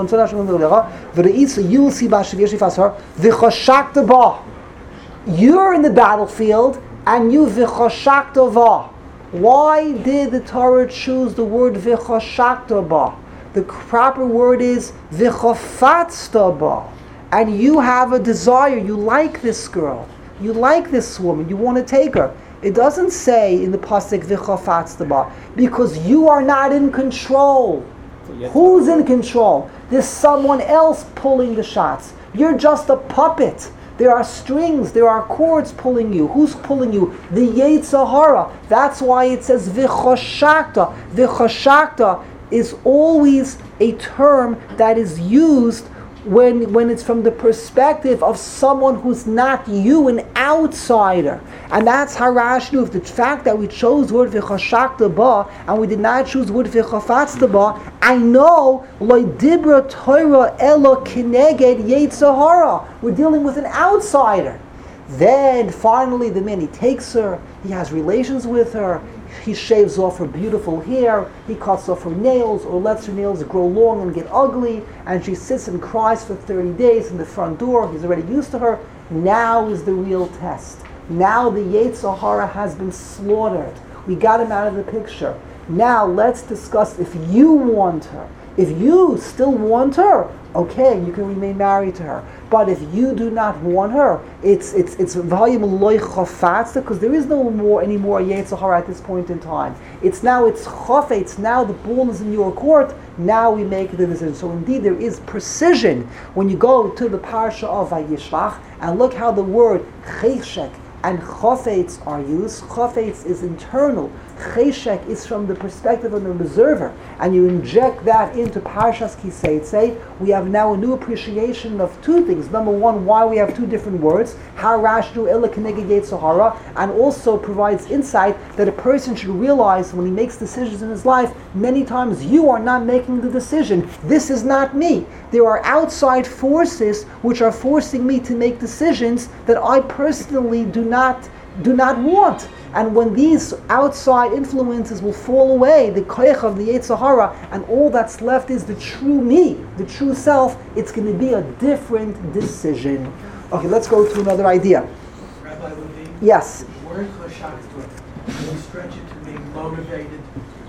see You're in the battlefield, and you v'choshakta ba. Why did the Torah choose the word v'choshakta ba? The proper word is v'chofatzta ba. And you have a desire. You like this girl. You like this woman. You want to take her. It doesn't say in the pasuk v'chofatzta ba because you are not in control. Who's in control? There's someone else pulling the shots. You're just a puppet. There are strings, there are cords pulling you. Who's pulling you? The Yetzer Hara. That's why it says v'choshakta. V'choshakta is always a term that is used when, when it's from the perspective of someone who's not you, an outsider. And that's how Rashi knew. If the fact that we chose the word v'choshakta ba and we did not choose the word v'chofatzta ba, I know lo dibra Torah elo kineged Yetzer Hara. We're dealing with an outsider. Then finally the man, he takes her, he has relations with her, he shaves off her beautiful hair, he cuts off her nails or lets her nails grow long and get ugly, and she sits and cries for thirty days in the front door. He's already used to her. Now is the real test. Now the Yetzer Hara has been slaughtered. We got him out of the picture. Now let's discuss if you want her. If you still want her, okay, you can remain married to her. But if you do not want her, it's it's it's volume loy chofatz, because there is no more anymore Yetzer Hara at this point in time. It's now it's chofetz. Now the ball is in your court. Now we make the decision. So indeed, there is precision when you go to the parsha of Vayishlach and look how the word cheshek and chofetz are used. Chofetz is internal. Cheshek is from the perspective of an observer, and you inject that into Parshas Kiseitze. We have now a new appreciation of two things. Number one, why we have two different words, how Rashi knew Ela Keneged Yetzer Hara, and also provides insight that a person should realize when he makes decisions in his life, many times you are not making the decision. This is not me. There are outside forces which are forcing me to make decisions that I personally do not do not want. And when these outside influences will fall away, the koyach of the Yetzer Hara, and all that's left is the true me, the true self, it's going to be a different decision. Okay, let's go to another idea. Rabbi Levine? Yes. The word chashakta, can we stretch it to being motivated?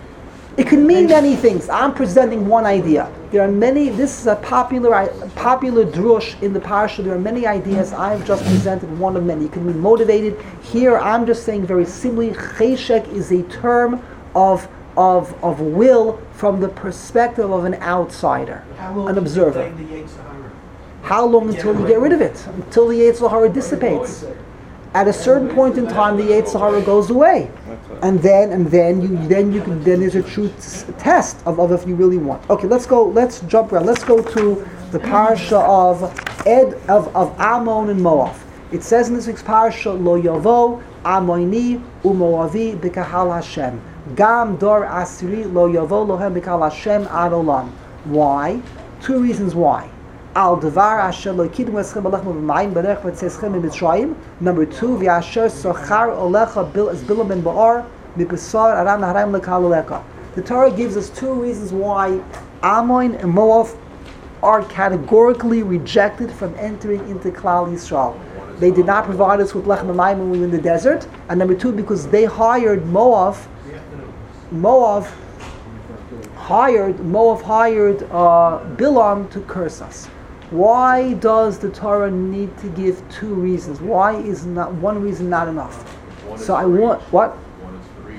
It can mean many things. I'm presenting one idea. There are many, this is a popular a popular drush in the parsha. There are many ideas. I've just presented one of many. You can be motivated. Here I'm just saying very simply, cheshek is a term of, of, of will from the perspective of an outsider, How long an do you observer. blame the Yetzer Hara? How long until you get rid of it? Until the Yetzer Hara dissipates. At a certain point in time, the Yetzer Hara goes away, and then and then you then you can then there's a true t- test of, of if you really want. Okay, let's go. Let's jump around. Let's go to the parsha of Ed of, of Ammon and Moab. It says in this week's parsha, Lo Yavo Ammoni uMoavi b'Kahal Hashem Gam Dor Asiri Lo Yavo Lohem b'Kahal Hashem Ad Olam. Why? Two reasons why. Al Devar Asher Lo Kidmu Eschem Alechem B'Mayim Berech V'Tzeschem Mitzrayim. Number two, V'Asher Sochar Olecha Bil Es Bilam Ben Ba'ar Mipesar Aram Naharayim Lekal Oleka. The Torah gives us two reasons why Ammon and Moab are categorically rejected from entering into Klal Yisrael. They did not provide us with Lechem and Mayim when we were in the desert, and number two, because they hired Moab. Moab hired Moab hired uh, Bilam to curse us. Why does the Torah need to give two reasons? Why is not one reason not enough? One is So I for want each. what? One is for each.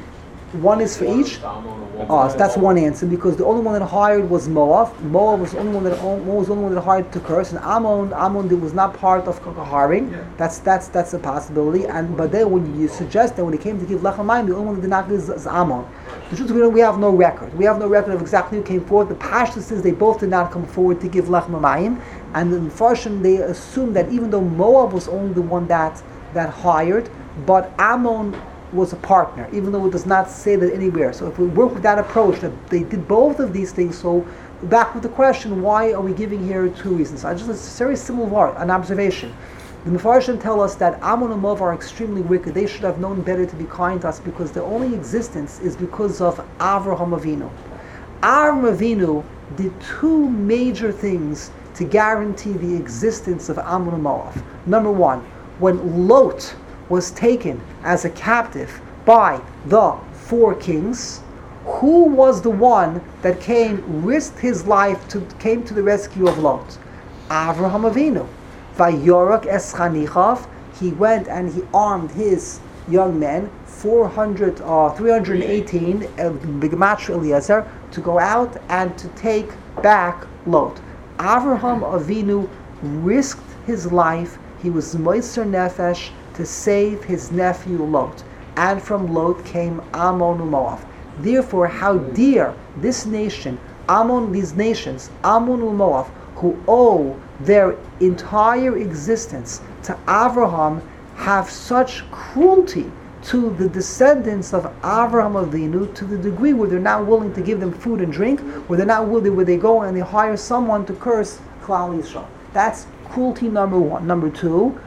One is for One each. is to Ammon and one Oh, is so to that's Moab. one answer, because the only one that hired was Moab. Moab was the only one that Moab was the only one that hired to curse, and Ammon Ammon was not part of hiring. Yeah. That's that's that's a possibility. And but then when you suggest that when it came to give lechem mayim, the only one that did not give is, is Ammon. The truth is, we, don't, we have no record. We have no record of exactly who came forward. The Pashtus says they both did not come forward to give lechem mayim, and the Mepharshim they assume that even though Moab was only the one that that hired, but Ammon was a partner, even though it does not say that anywhere. So if we work with that approach, that they did both of these things, so back with the question, why are we giving here two reasons? I just, it's a very simple an observation. The Mepharshim tell us that Ammon and Moab are extremely wicked. They should have known better to be kind to us because their only existence is because of Avraham Avinu. Avraham Avinu did two major things to guarantee the existence of Ammon and Moab. Number one, when Lot was taken as a captive by the four kings, who was the one that came, risked his life, to came to the rescue of Lot? Avraham Avinu. Vayorak es chanichav, he went and he armed his young men, four hundred, uh, three hundred eighteen, uh, B'gematria Eliezer, to go out and to take back Lot. Avraham Avinu risked his life. He was moiser nefesh to save his nephew Lot. And from Lot came Ammon and Moab. Therefore, how dear this nation, Ammon, these nations, Ammon and Moab, who owe their entire existence to Avraham, have such cruelty to the descendants of Avraham Avinu to the degree where they're not willing to give them food and drink, where they're not willing, where they go and they hire someone to curse Klal Yisrael. That's cruelty number one. Number two,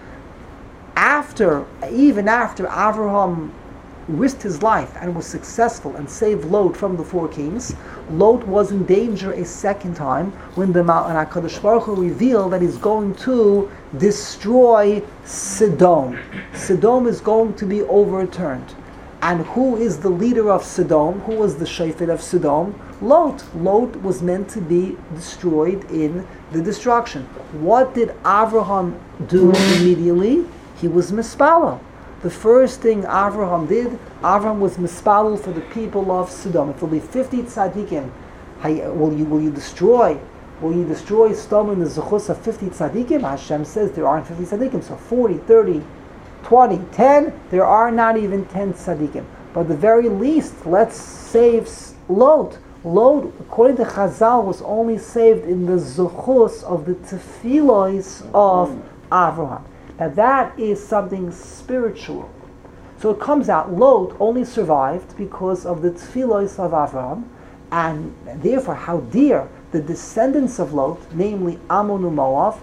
after, even after Avraham risked his life and was successful and saved Lot from the four kings, Lot was in danger a second time when the Ma'an HaKadosh Baruch Hu revealed that he's going to destroy Sodom. Sodom is going to be overturned. And who is the leader of Sodom? Who was the shofet of Sodom? Lot. Lot was meant to be destroyed in the destruction. What did Avraham do immediately? He was mispalel. The first thing Avraham did, Avraham was mispalel for the people of Sodom. If there'll be fifty tzaddikim, will you will you destroy? Will you destroy Sodom in the zechus of fifty tzaddikim? Hashem says there aren't fifty tzaddikim, so forty, thirty, twenty, ten. There are not even ten tzaddikim. But at the very least, let's save Lot. Lot, according to Chazal, was only saved in the zechus of the tefillos of Avraham. Now that is something spiritual. So it comes out, Lot only survived because of the tefillos of Avraham, and therefore how dear the descendants of Lot, namely Ammon and Moab,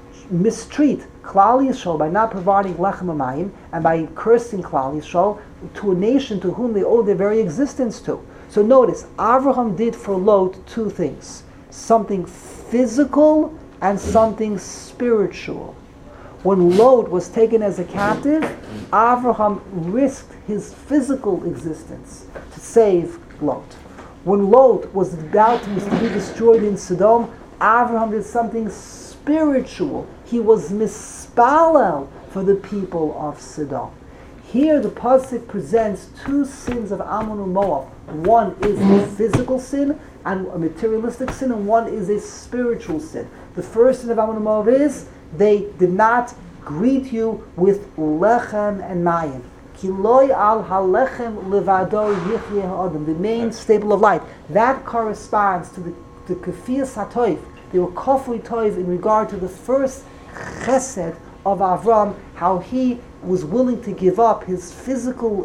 mistreat Klal Yisrael by not providing lechem amayim and by cursing Klal Yisrael to a nation to whom they owe their very existence to. So notice, Avraham did for Lot two things, something physical and something spiritual. When Lot was taken as a captive, Avraham risked his physical existence to save Lot. When Lot was about to be destroyed in Sodom, Avraham did something spiritual. He was mispalel for the people of Sodom. Here the pasuk presents two sins of Ammon and Moab. One is a physical sin and a materialistic sin, and one is a spiritual sin. The first sin of Ammon and Moab is they did not greet you with lechem and mayim. Kiloi al halechem levado yichyeh ha'adam, the main staple of life. That corresponds to the the kafiyas hatoiv. They were kafui toiv in regard to the first chesed of Avram, how he was willing to give up his physical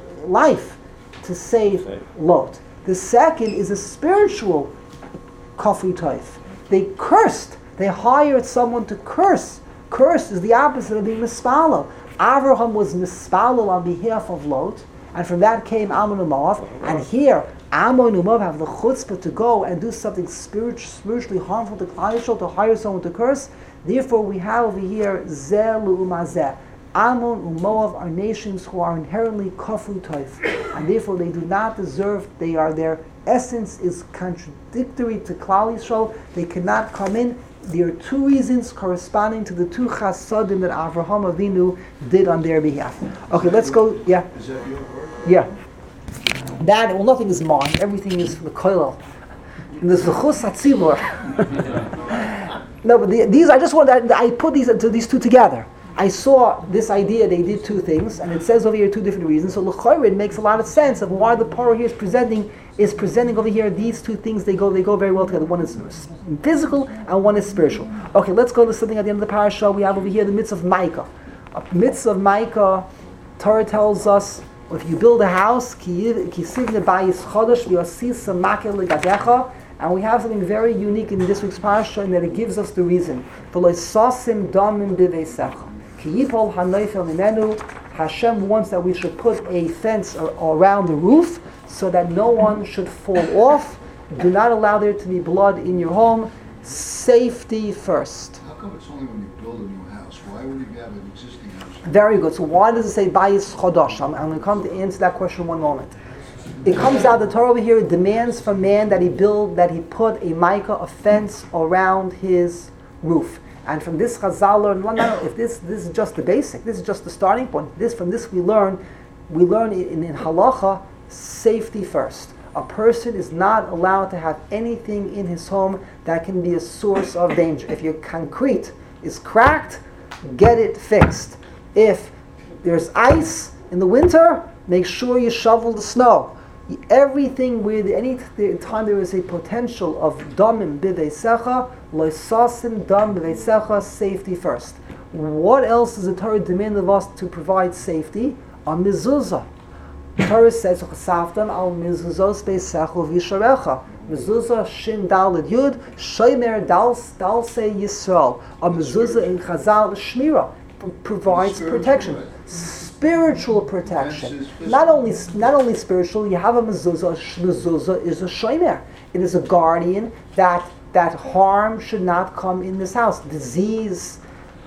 life to save Lot. The second is a spiritual kafui toiv. They cursed. They hired someone to curse. Curse is the opposite of being mispalel. Avraham was mispalel on behalf of Lot, and from that came Ammon and Moab. And here, Ammon and Moab have the chutzpah to go and do something spirit, spiritually harmful to Klal Yisrael, to hire someone to curse. Therefore, we have over here zeh l'uma zeh. Ammon and Moab are nations who are inherently kafui toiv, and therefore they do not deserve. They are their essence is contradictory to Klal Yisrael. They cannot come in. There are two reasons corresponding to the two chasadim that Avraham Avinu did on their behalf. Okay, let's go. Yeah. Is that your word? Yeah. That, well, nothing is mine. Everything is for the koilel. And there's the chus hatzibur. No, but the, these, I just want, I, I put these into these two together. I saw this idea, they did two things, and it says over here two different reasons. So l'chayre, it makes a lot of sense of why the Torah here is presenting, is presenting over here these two things, they go they go very well together. One is physical and one is spiritual. Okay, let's go to something at the end of the parasha. We have over here the mitzvah of Micah. A mitzvah of Micah, Torah tells us, if you build a house, and we have something very unique in this week's parasha, in that it gives us the reason. Hashem wants that we should put a fence around the roof so that no one should fall off. Do not allow there to be blood in your home. Safety first. How come it's only when you build a new house? Why would you have an existing house? Very good. So why does it say bayis chodosh? I'm, I'm going to come to answer that question in one moment. It comes out, the Torah over here demands from man that he build, that he put a Micah, a fence around his roof. And from this Chazal learn, no, no, no, if this this is just the basic, this is just the starting point. This from this we learn, we learn in, in halacha, safety first. A person is not allowed to have anything in his home that can be a source of danger. If your concrete is cracked, get it fixed. If there's ice in the winter, make sure you shovel the snow. Everything with any time there is a potential of damim b'veisecha, loisasim dam b'veisecha, safety first. What else does the Torah demand of us to provide safety? A mezuzah. The Torah says, "Chasavtam al mezuzos b'eisecha v'yisharecha." Mezuzah shin daled yud shomer dal dalse yisrael. A mezuzah in Chazal shmira provides protection. Spiritual protection. Not only not only spiritual, you have a mezuzah. Mezuzah is a shomer. It is a guardian that that harm should not come in this house. Disease,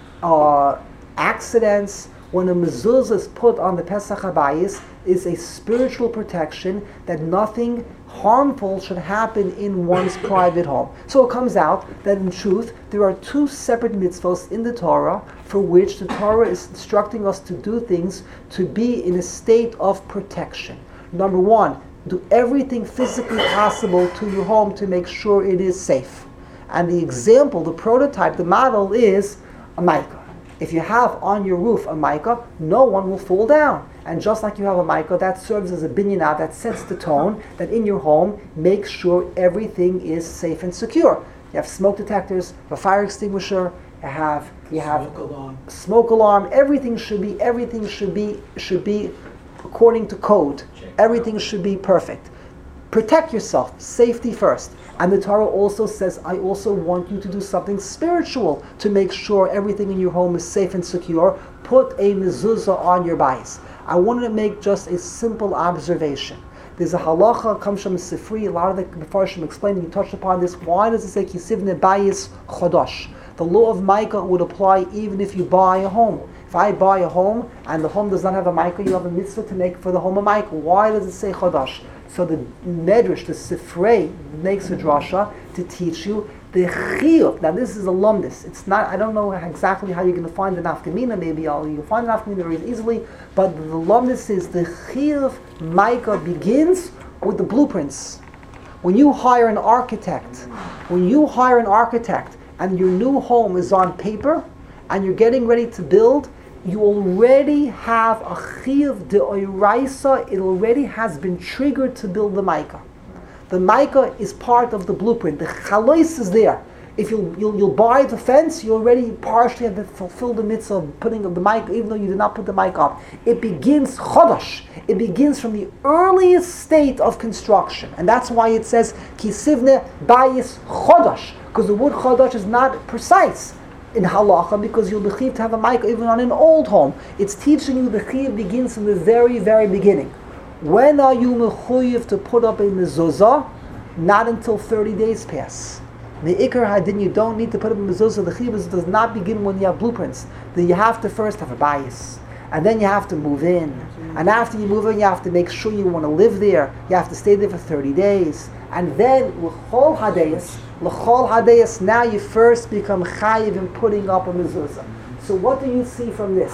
uh, accidents. When a mezuzah is put on the Pesach Habayis, is a spiritual protection that nothing harmful should happen in one's private home. So it comes out that in truth, there are two separate mitzvos in the Torah for which the Torah is instructing us to do things to be in a state of protection. Number one, do everything physically possible to your home to make sure it is safe. And the example, the prototype, the model is a Micah. If you have on your roof a Micah, no one will fall down. And just like you have a Micah, that serves as a binyanah, that sets the tone, that in your home, make sure everything is safe and secure. You have smoke detectors, a fire extinguisher, you have you have Smoke alarm. smoke alarm. Everything should be everything should be should be according to code. Everything should be perfect. Protect yourself, safety first. And the Torah also says, I also want you to do something spiritual to make sure everything in your home is safe and secure. Put a mezuzah on your bayis. I wanted to make just a simple observation. There's a halacha, comes from Sifri, a lot of the Mefarshim explain, you touched upon this. Why does it say kisivne bayis chodosh? The law of Micah would apply even if you buy a home. If I buy a home and the home does not have a Micah, you have a mitzvah to make for the home a Micah. Why does it say chodosh? So the Medrash, the Sifrei, makes a drasha to teach you the chiyuv. Now this is a lumdis. It's not. I don't know exactly how you're going to find the nafkamina. Maybe I'll you'll find the nafkamina very easily. But the lumdis is the chiyuv. Micah begins with the blueprints. When you hire an architect, when you hire an architect, and your new home is on paper, and you're getting ready to build, you already have a chiyuv de oiraisa. It already has been triggered to build the Micah. The Micah is part of the blueprint. The chalois is there. If you'll, you'll, you'll buy the fence, you already partially have fulfilled the mitzvah of putting up the Micah, even though you did not put the Micah up. It begins chodosh. It begins from the earliest state of construction. And that's why it says, kisivne bayis chodosh. Because the word chodosh is not precise in halacha, because you'll be chiyuv to have a Micah even on an old home. It's teaching you the chiyuv begins from the very, very beginning. When are you mechuyev to put up a mezuzah? Not until thirty days pass. The ikar hadin, you don't need to put up a mezuzah. The chiyuv does not begin when you have blueprints. Then you have to first have a bayis, and then you have to move in. And after you move in, you have to make sure you want to live there. You have to stay there for thirty days. And then l'chol hadayas, l'chol hadayas, now you first become chayiv in putting up a mezuzah. So what do you see from this?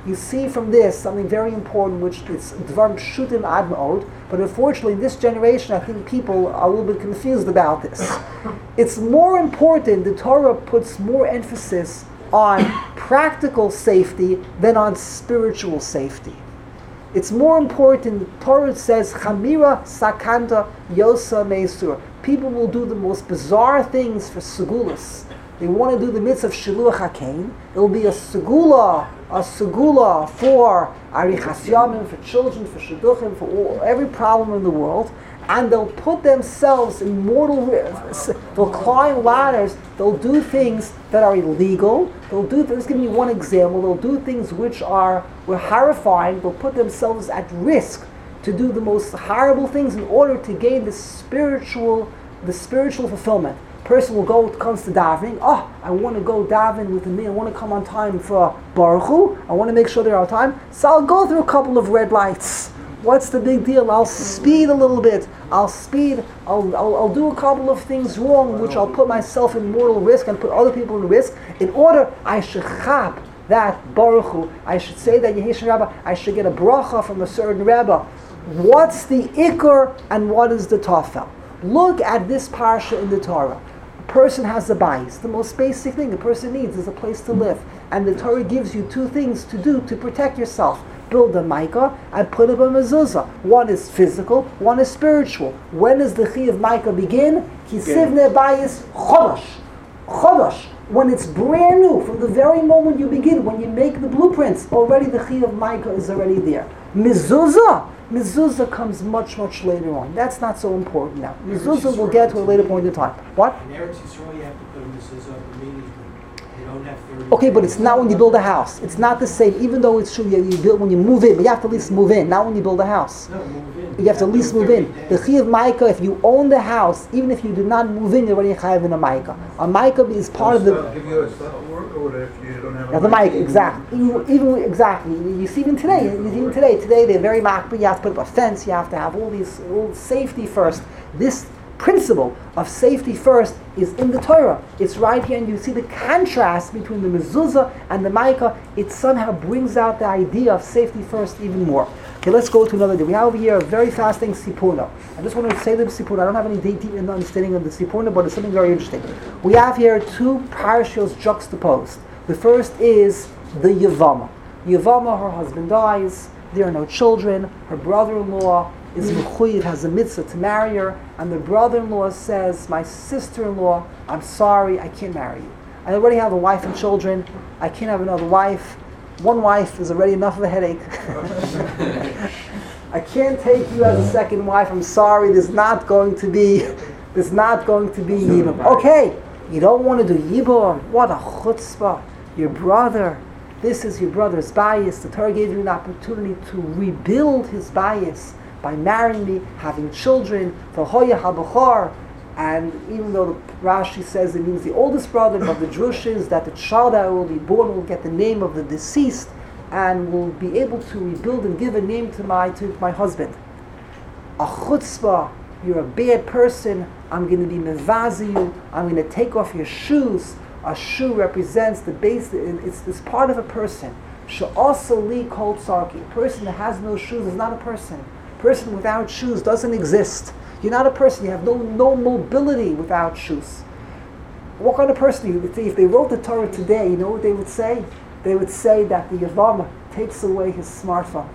you see from this something very important, which is Dvar Pshutim Ad Ma'od, but unfortunately in this generation I think people are a little bit confused about this. It's more important, the Torah puts more emphasis on practical safety than on spiritual safety. It's more important, the Torah says, Chamira Sakanta Yosa Meisur. People will do the most bizarre things for Segulas. They want to do the mitzvah of Shiluach HaKain. It will be a Segula, a Segula for Arichas Yamim, for children, for Shidduchim, for all, every problem in the world. And they'll put themselves in mortal risks. They'll climb ladders. They'll do things that are illegal. They'll do. Let's give me one example. They'll do things which are were horrifying. They'll put themselves at risk to do the most horrible things in order to gain the spiritual, the spiritual fulfillment. Person will go, comes to davening. Oh, I want to go daven with me. I want to come on time for Baruch Hu. I want to make sure they're on time. So I'll go through a couple of red lights. What's the big deal? I'll speed a little bit. I'll speed. I'll, I'll, I'll do a couple of things wrong, which I'll put myself in mortal risk and put other people in risk. In order, I should chap that Baruch Hu. I should say that Yeheshen Rabbah. I should get a bracha from a certain Rebbe. What's the ikar and what is the tafel? Look at this parsha in the Torah. A person has a bayis. The most basic thing a person needs is a place to live. And the Torah gives you two things to do to protect yourself. Build a maika and put up a mezuzah. One is physical, one is spiritual. When does the chi of maika begin? Kisivne bayis chodosh. Chodosh. When it's brand new, from the very moment you begin, when you make the blueprints, already the chi of maika is already there. Mezuzah. Mezuzah comes much, much later on. That's not so important now. Mezuzah will get to a later point in time. What? In Eretz Yisrael, you have to put a mezuzah up immediately. You don't have thirty. Okay, but it's not when you build a house. It's not the same, even though it's true, you, you build when you move in, but you have to at least move in, not when you build a house. No, move in. You have to at least move in. The chi of maika, if you own the house, even if you do not move in, you're already chayav in a maika. A maika is part of the... Give you a start work order if you don't have a... Yeah, the mic, exactly. Even, even exactly. You, you see even today. You see even today. Today they're very makbid. You have to put up a fence. You have to have all these all safety first. This principle of safety first is in the Torah. It's right here, and you see the contrast between the mezuzah and the maika. It somehow brings out the idea of safety first even more. Okay, let's go to another day. We have over here a very fascinating sipurna. I just want to say the sipurna. I don't have any deep, deep understanding of the sipurna, but it's something very interesting. We have here two parashas juxtaposed. The first is the Yavama. Yavama, her husband dies, there are no children, her brother-in-law is mechuyev, has a mitzvah to marry her, and the brother-in-law says, my sister-in-law, I'm sorry, I can't marry you. I already have a wife and children, I can't have another wife. One wife is already enough of a headache. I can't take you as a second wife, I'm sorry, there's not going to be, there's not going to be Yibam. Okay, you don't want to do Yibam, what a chutzpah. Your brother, this is your brother's bias. The Torah gave you an opportunity to rebuild his bias by marrying me, having children, for Hoya HaBachar. And even though the Rashi says it means the oldest brother, but the Drush is that the child that will be born will get the name of the deceased and will be able to rebuild and give a name to my to my husband. A chutzpah, you're a bad person, I'm going to be mevazi you, I'm going to take off your shoes. A shoe represents the base, it's, it's part of a person. She'also li kol tzarki. A person that has no shoes is not a person. A person without shoes doesn't exist. You're not a person, you have no, no mobility without shoes. What kind of person you would be? If they wrote the Torah today, you know what they would say? They would say that the Yavama takes away his smartphone.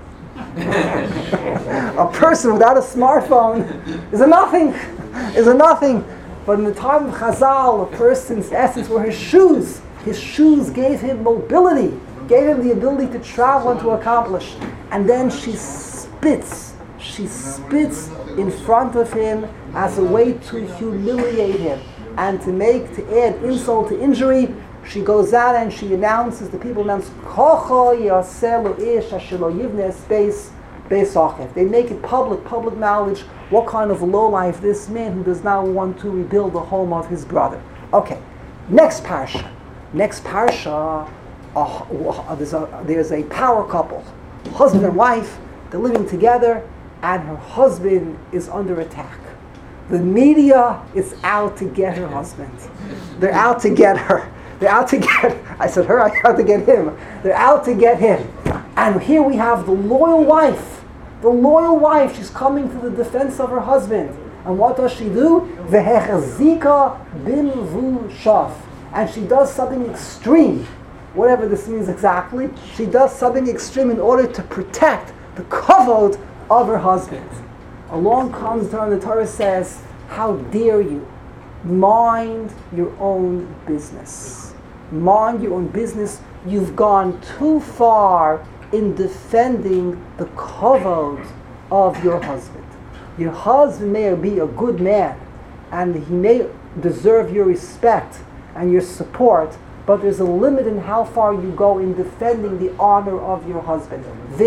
A person without a smartphone is a nothing, is a nothing. But in the time of Chazal, a person's essence were his shoes. His shoes gave him mobility, gave him the ability to travel and to accomplish. And then she spits, she spits in front of him as a way to humiliate him. And to make, to add insult to injury, she goes out and she announces, the people announce, Kocho yaselu ish ashelo yivne space beisachef. They make it public, public knowledge, what kind of lowlife this man who does not want to rebuild the home of his brother. Okay, next parsha. Next parsha, uh, there's, a, there's a power couple, husband and wife, they're living together, and her husband is under attack. The media is out to get her husband. They're out to get her. They're out to get, I said her, I out to get him. They're out to get him. And here we have the loyal wife. The loyal wife, she's coming to the defense of her husband. And what does she do? Vehechazika bimvu shaf. And she does something extreme. Whatever this means exactly. She does something extreme in order to protect the kavod of her husband. Along comes the Torah, the Torah says, how dare you? Mind your own business. Mind your own business. You've gone too far in defending the kavod of your husband. Your husband may be a good man, and he may deserve your respect and your support, but there's a limit in how far you go in defending the honor of your husband.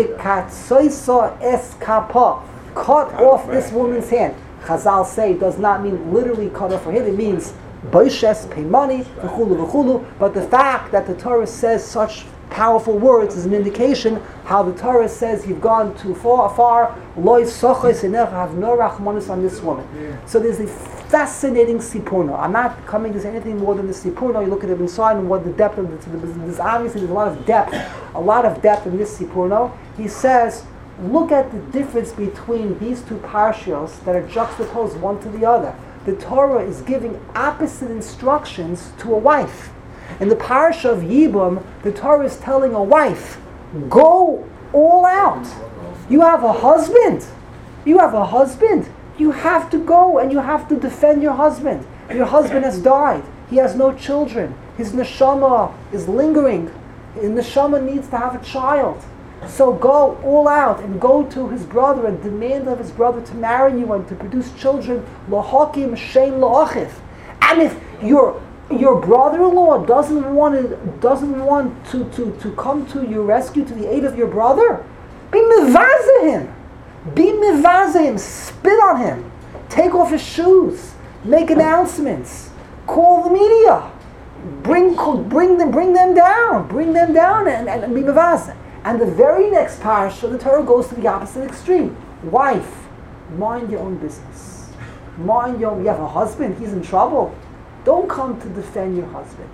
Vikatsoisa eskapa. Cut off this woman's hand. Chazal say it does not mean literally cut off her hand. It means boishes, pay money, v'chulu v'chulu. But the fact that the Torah says such powerful words is an indication how the Torah says you've gone too far. far. Loi soches enech, have no rachmanis on this woman. So there's a fascinating sipurno. I'm not coming to say anything more than the sipurno. You look at it inside and what the depth of the, there's obviously there's a lot of depth, a lot of depth in this sipurno. He says, look at the difference between these two parshios that are juxtaposed one to the other. The Torah is giving opposite instructions to a wife. In the parsha of Yibum, the Torah is telling a wife, go all out. You have a husband. You have a husband. You have to go and you have to defend your husband. Your husband has died. He has no children. His neshama is lingering. His neshama needs to have a child. So go all out and go to his brother and demand of his brother to marry you and to produce children. Lahakim shein la'achif. And if your your brother-in-law doesn't want to doesn't want to, to, to come to your rescue, to the aid of your brother, be mevaze him. Be mevaze him. Spit on him. Take off his shoes. Make announcements. Call the media. Bring bring them bring them down. Bring them down and, and, and be mevaze. And the very next parsha, the Torah goes to the opposite extreme. Wife, mind your own business. Mind your own, you have a husband, he's in trouble. Don't come to defend your husband.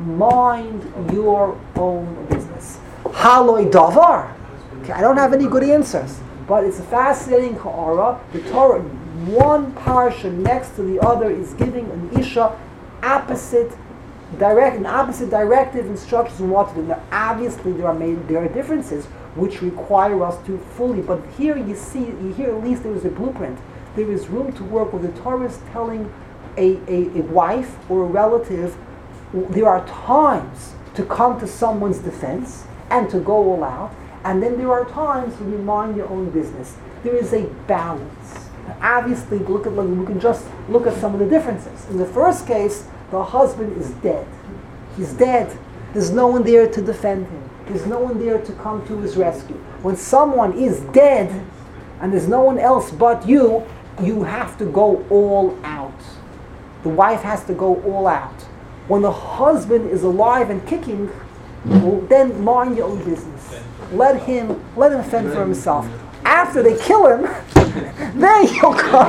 Mind your own business. Haloi davar. Okay, I don't have any good answers, but it's a fascinating ha'ara. The Torah, one parsha next to the other, is giving an isha opposite direct, an opposite directive instructions on what to do. Now, obviously, there are made, there are differences which require us to fully. But here you see, here at least there is a blueprint. There is room to work where the Torah is telling a, a, a wife or a relative, there are times to come to someone's defense and to go all out, and then there are times when you mind your own business. There is a balance. Now, obviously, look at we can just look at some of the differences. In the first case, the husband is dead. He's dead. There's no one there to defend him. There's no one there to come to his rescue. When someone is dead and there's no one else but you, you have to go all out. The wife has to go all out. When the husband is alive and kicking, well, then mind your own business. Let him let him fend for himself. After they kill him, then you'll come.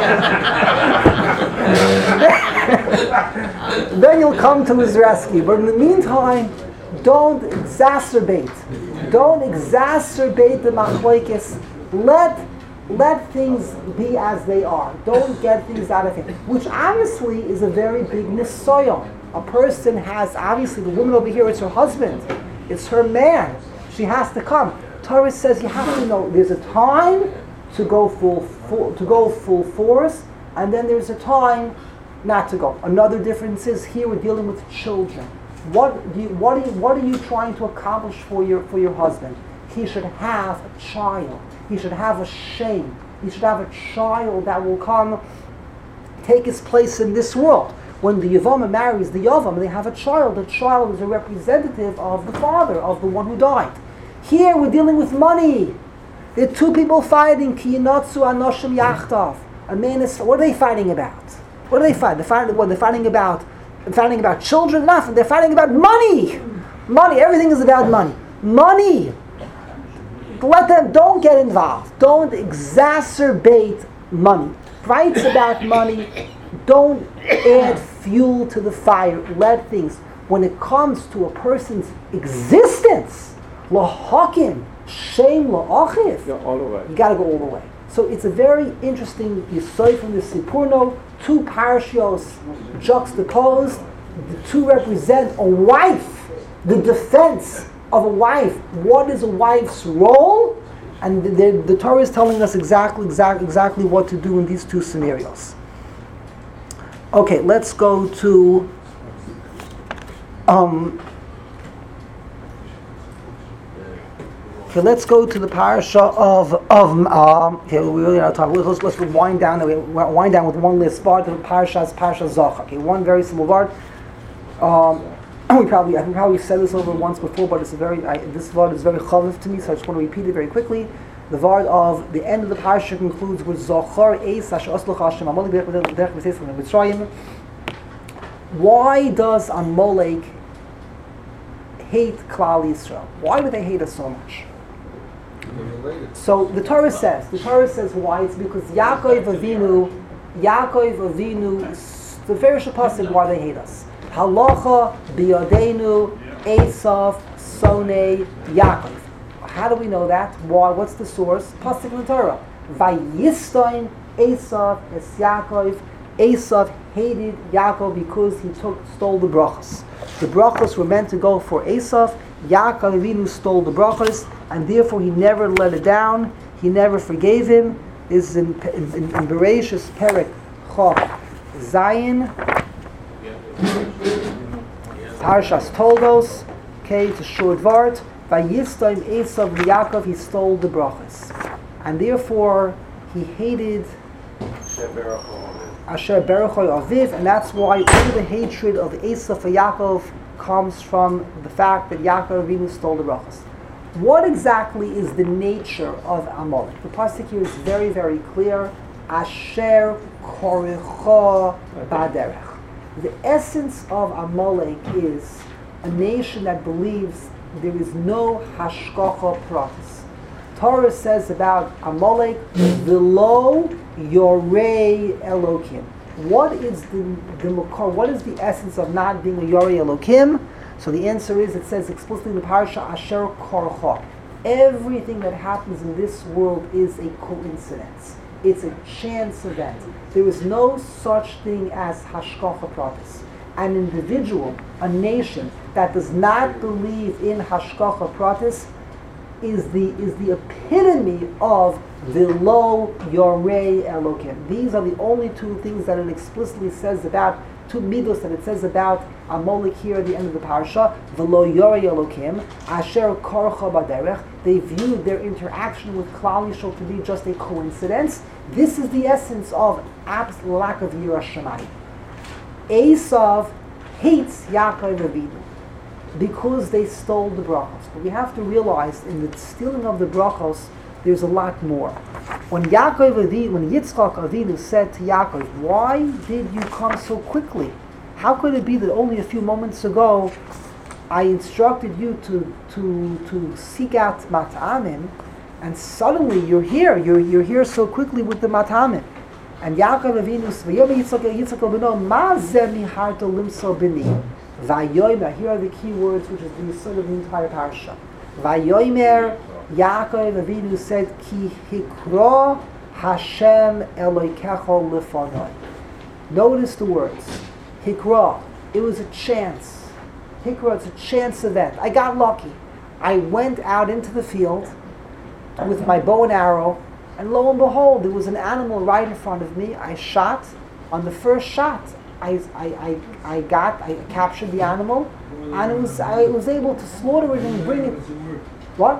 Then you'll come to his rescue. But in the meantime, don't exacerbate. Don't exacerbate the machlokes. Let let things be as they are. Don't get things out of hand. Which obviously is a very big nisoyon. A person has, obviously, the woman over here, it's her husband. It's her man. She has to come. Torah says you have to know there's a time to go full, full to go full force, and then there's a time not to go. Another difference is here we're dealing with children. What do you, what are you, what are you trying to accomplish for your for your husband? He should have a child. He should have a shame. He should have a child that will come take his place in this world. When the Yavama marries the Yavam, they have a child. The child is a representative of the father, of the one who died. Here we're dealing with money. There are two people fighting. Ki yinatzu anoshim yachtav. A man is. What are they fighting about? What are they fighting? They're fighting. What they're fighting about? They're fighting about children. Nothing. They're fighting about money. Money. Everything is about money. Money. Let them. Don't get involved. Don't exacerbate money. Fights about money. Don't add fuel to the fire. Let things. When it comes to a person's existence, lahakim Shem la'achiv. Yeah, all the way. You got to go all the way. So it's a very interesting yisod from the Sipurno. Two parashiyos juxtaposed. The two represent a wife, the defense of a wife. What is a wife's role? And the, the, the Torah is telling us exactly, exactly, exactly what to do in these two scenarios. Okay, let's go to. Um, Okay, let's go to the parasha of of. Um, okay, we really are talking. Let's let's wind down. We wind down with one last part of the parasha's parasha Zachar. Okay, one very simple word. Um, we probably I think probably said this over once before, but it's a very I, this word is very chaviv to me, so I just want to repeat it very quickly. The word of the end of the parasha concludes with Zachar Eis Asher Oslach Hashem Amalek Derech V'Seis from Mitzrayim. Why does Amalek hate Klal Yisrael? Why do they hate us so much? So the Torah says, the Torah says why? It's because Yaakov Avinu, Yaakov Avinu, the very pasuk why they hate us. Halacha biyadenu Esav sonei Yaakov. How do we know that? Why? What's the source? Pasuk in the Torah. Vayistoin Esav es Yaakov. Esav hated Yaakov because he took stole the brachos. The brachos were meant to go for Esav. Yaakov Avinu stole the brachos, and therefore he never let it down. He never forgave him. This is in in, in, in Bereshis Perek Chof Zayin. Parshas Toldos. Okay, it's a short vart. Vayistoim Esav Yaakov, he stole the brachos, and therefore he hated Asher Berechoy Aviv, and that's why all the hatred of Esav for Yaakov comes from the fact that Yaakov Avinu stole the brachos. What exactly is the nature of Amalek? The pasuk here is very, very clear. Asher Korecha Baderech. The essence of Amalek is a nation that believes there is no hashgacha pratis. Torah says about Amalek, V'lo Yorei Elokim. What is the, the makor, what is the essence of not being a Yorei Elokim? So the answer is, it says explicitly in the parasha, Asher Korcha. Everything that happens in this world is a coincidence. It's a chance event. There is no such thing as hashgacha pratis. An individual, a nation that does not believe in hashgacha pratis is the is the epitome of V'lo Yorei Elokim. These are the only two things that it explicitly says about, two midos that it says about Amalek here at the end of the parasha. V'lo Yorei Elokim, Asher Korcha Baderech. They viewed their interaction with Klal Yisrael to be just a coincidence. This is the essence of absolute lack of Yirah Shamayim. Esav hates Yaakov Avinu because they stole the brachos. But we have to realize in the stealing of the brachos, there's a lot more. When Yaakov Avinu, when Yitzchak Avinu said to Yaakov, "Why did you come so quickly? How could it be that only a few moments ago I instructed you to to to seek out matamim, and suddenly you're here. You're you're here so quickly with the matamim." And Yaakov Avinu said, Yitzchak Avinu, Ma zeh miharto limso b'ni. Vayomer, here are the key words, which is the yesod of the entire parasha. Vayomer, Yaakov Avinu said, Ki hikra Hashem Elokecha lefanai. Notice the words. Hikra, it was a chance. Hikra, it's a chance event. I got lucky. I went out into the field with my bow and arrow, and lo and behold, there was an animal right in front of me. I shot. On the first shot, I, I, I, I got, I captured the animal, and it was, I was able to slaughter it and bring it. What?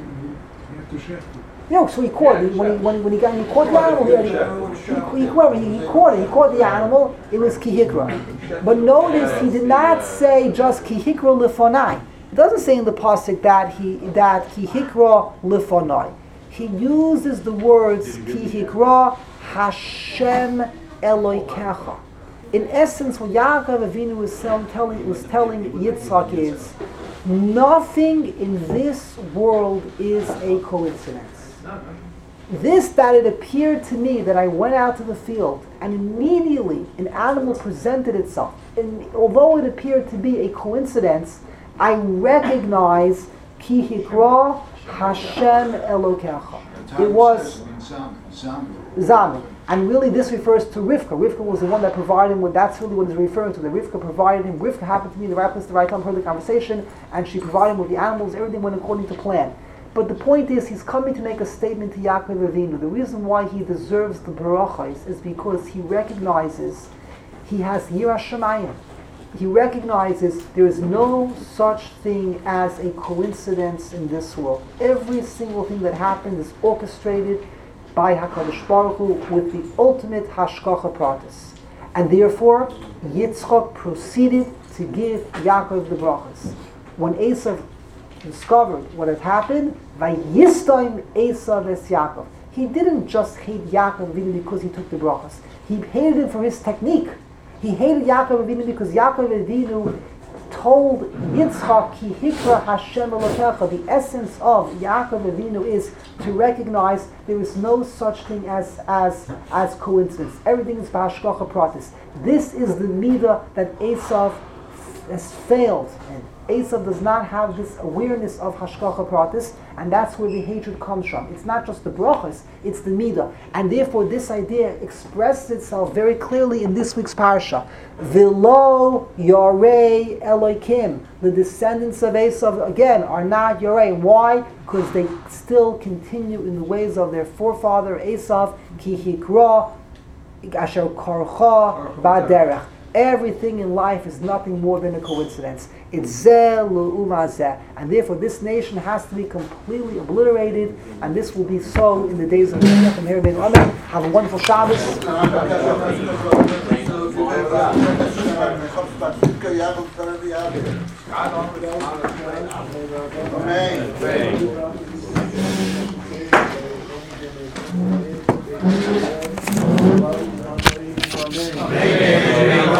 No, so he caught it. When he, when, when he got, he caught the animal. He, he, he, caught, he, he caught it. He caught the animal. It was kihikra. But notice he did not say just kihikra lefonai. It doesn't say in the pasuk that he that kihikra lefonai. He uses the words kihikra Hashem Elokecha. In essence, what Yaakov Avinu was telling was telling Yitzchak is, nothing in this world is a coincidence. This, that it appeared to me that I went out to the field and immediately an animal presented itself. And although it appeared to be a coincidence, I recognize Ki Hikra Hashem Elokecha. The It Torah was says in Zam- Zamru. Zamin. And really this refers to Rivka. Rivka was the one that provided him with, that's really what it's referring to. The Rivka provided him. Rivka happened to be in the right place at the right time, heard the conversation, and she provided him with the animals. Everything went according to plan. But the point is, he's coming to make a statement to Yaakov Avinu. The reason why he deserves the barachos is because he recognizes he has Yirah Shamayim. He recognizes there is no such thing as a coincidence in this world. Every single thing that happens is orchestrated by HaKadosh Baruch Hu with the ultimate Hashkacha Pratis. And therefore, Yitzchak proceeded to give Yaakov the brachas. When Esav discovered what had happened, Vayistaim Esav es Yaakov. He didn't just hate Yaakov Avinu because he took the brachas. He hated him for his technique. He hated Yaakov Avinu because Yaakov Avinu told Yitzchak, Ki hikra Hashem Elokecha. The essence of Yaakov Avinu is to recognize there is no such thing as as as coincidence. Everything is b'hashgacha pratis. This is the midah that Esav has failed in. Esav does not have this awareness of hashgacha pratis, and that's where the hatred comes from. It's not just the brachas, it's the midah. And therefore this idea expresses itself very clearly in this week's parsha. V'lo yorei Elokim. The descendants of Esav, again, are not yorei. Why? Because they still continue in the ways of their forefather Esav, ki hikra, asher karcha ba'derech. Everything in life is nothing more than a coincidence. It's zeh l'uma zeh. And therefore this nation has to be completely obliterated, and this will be so in the days of Mashiach and Meir Ben Amen. Have a wonderful Shabbos. Amen.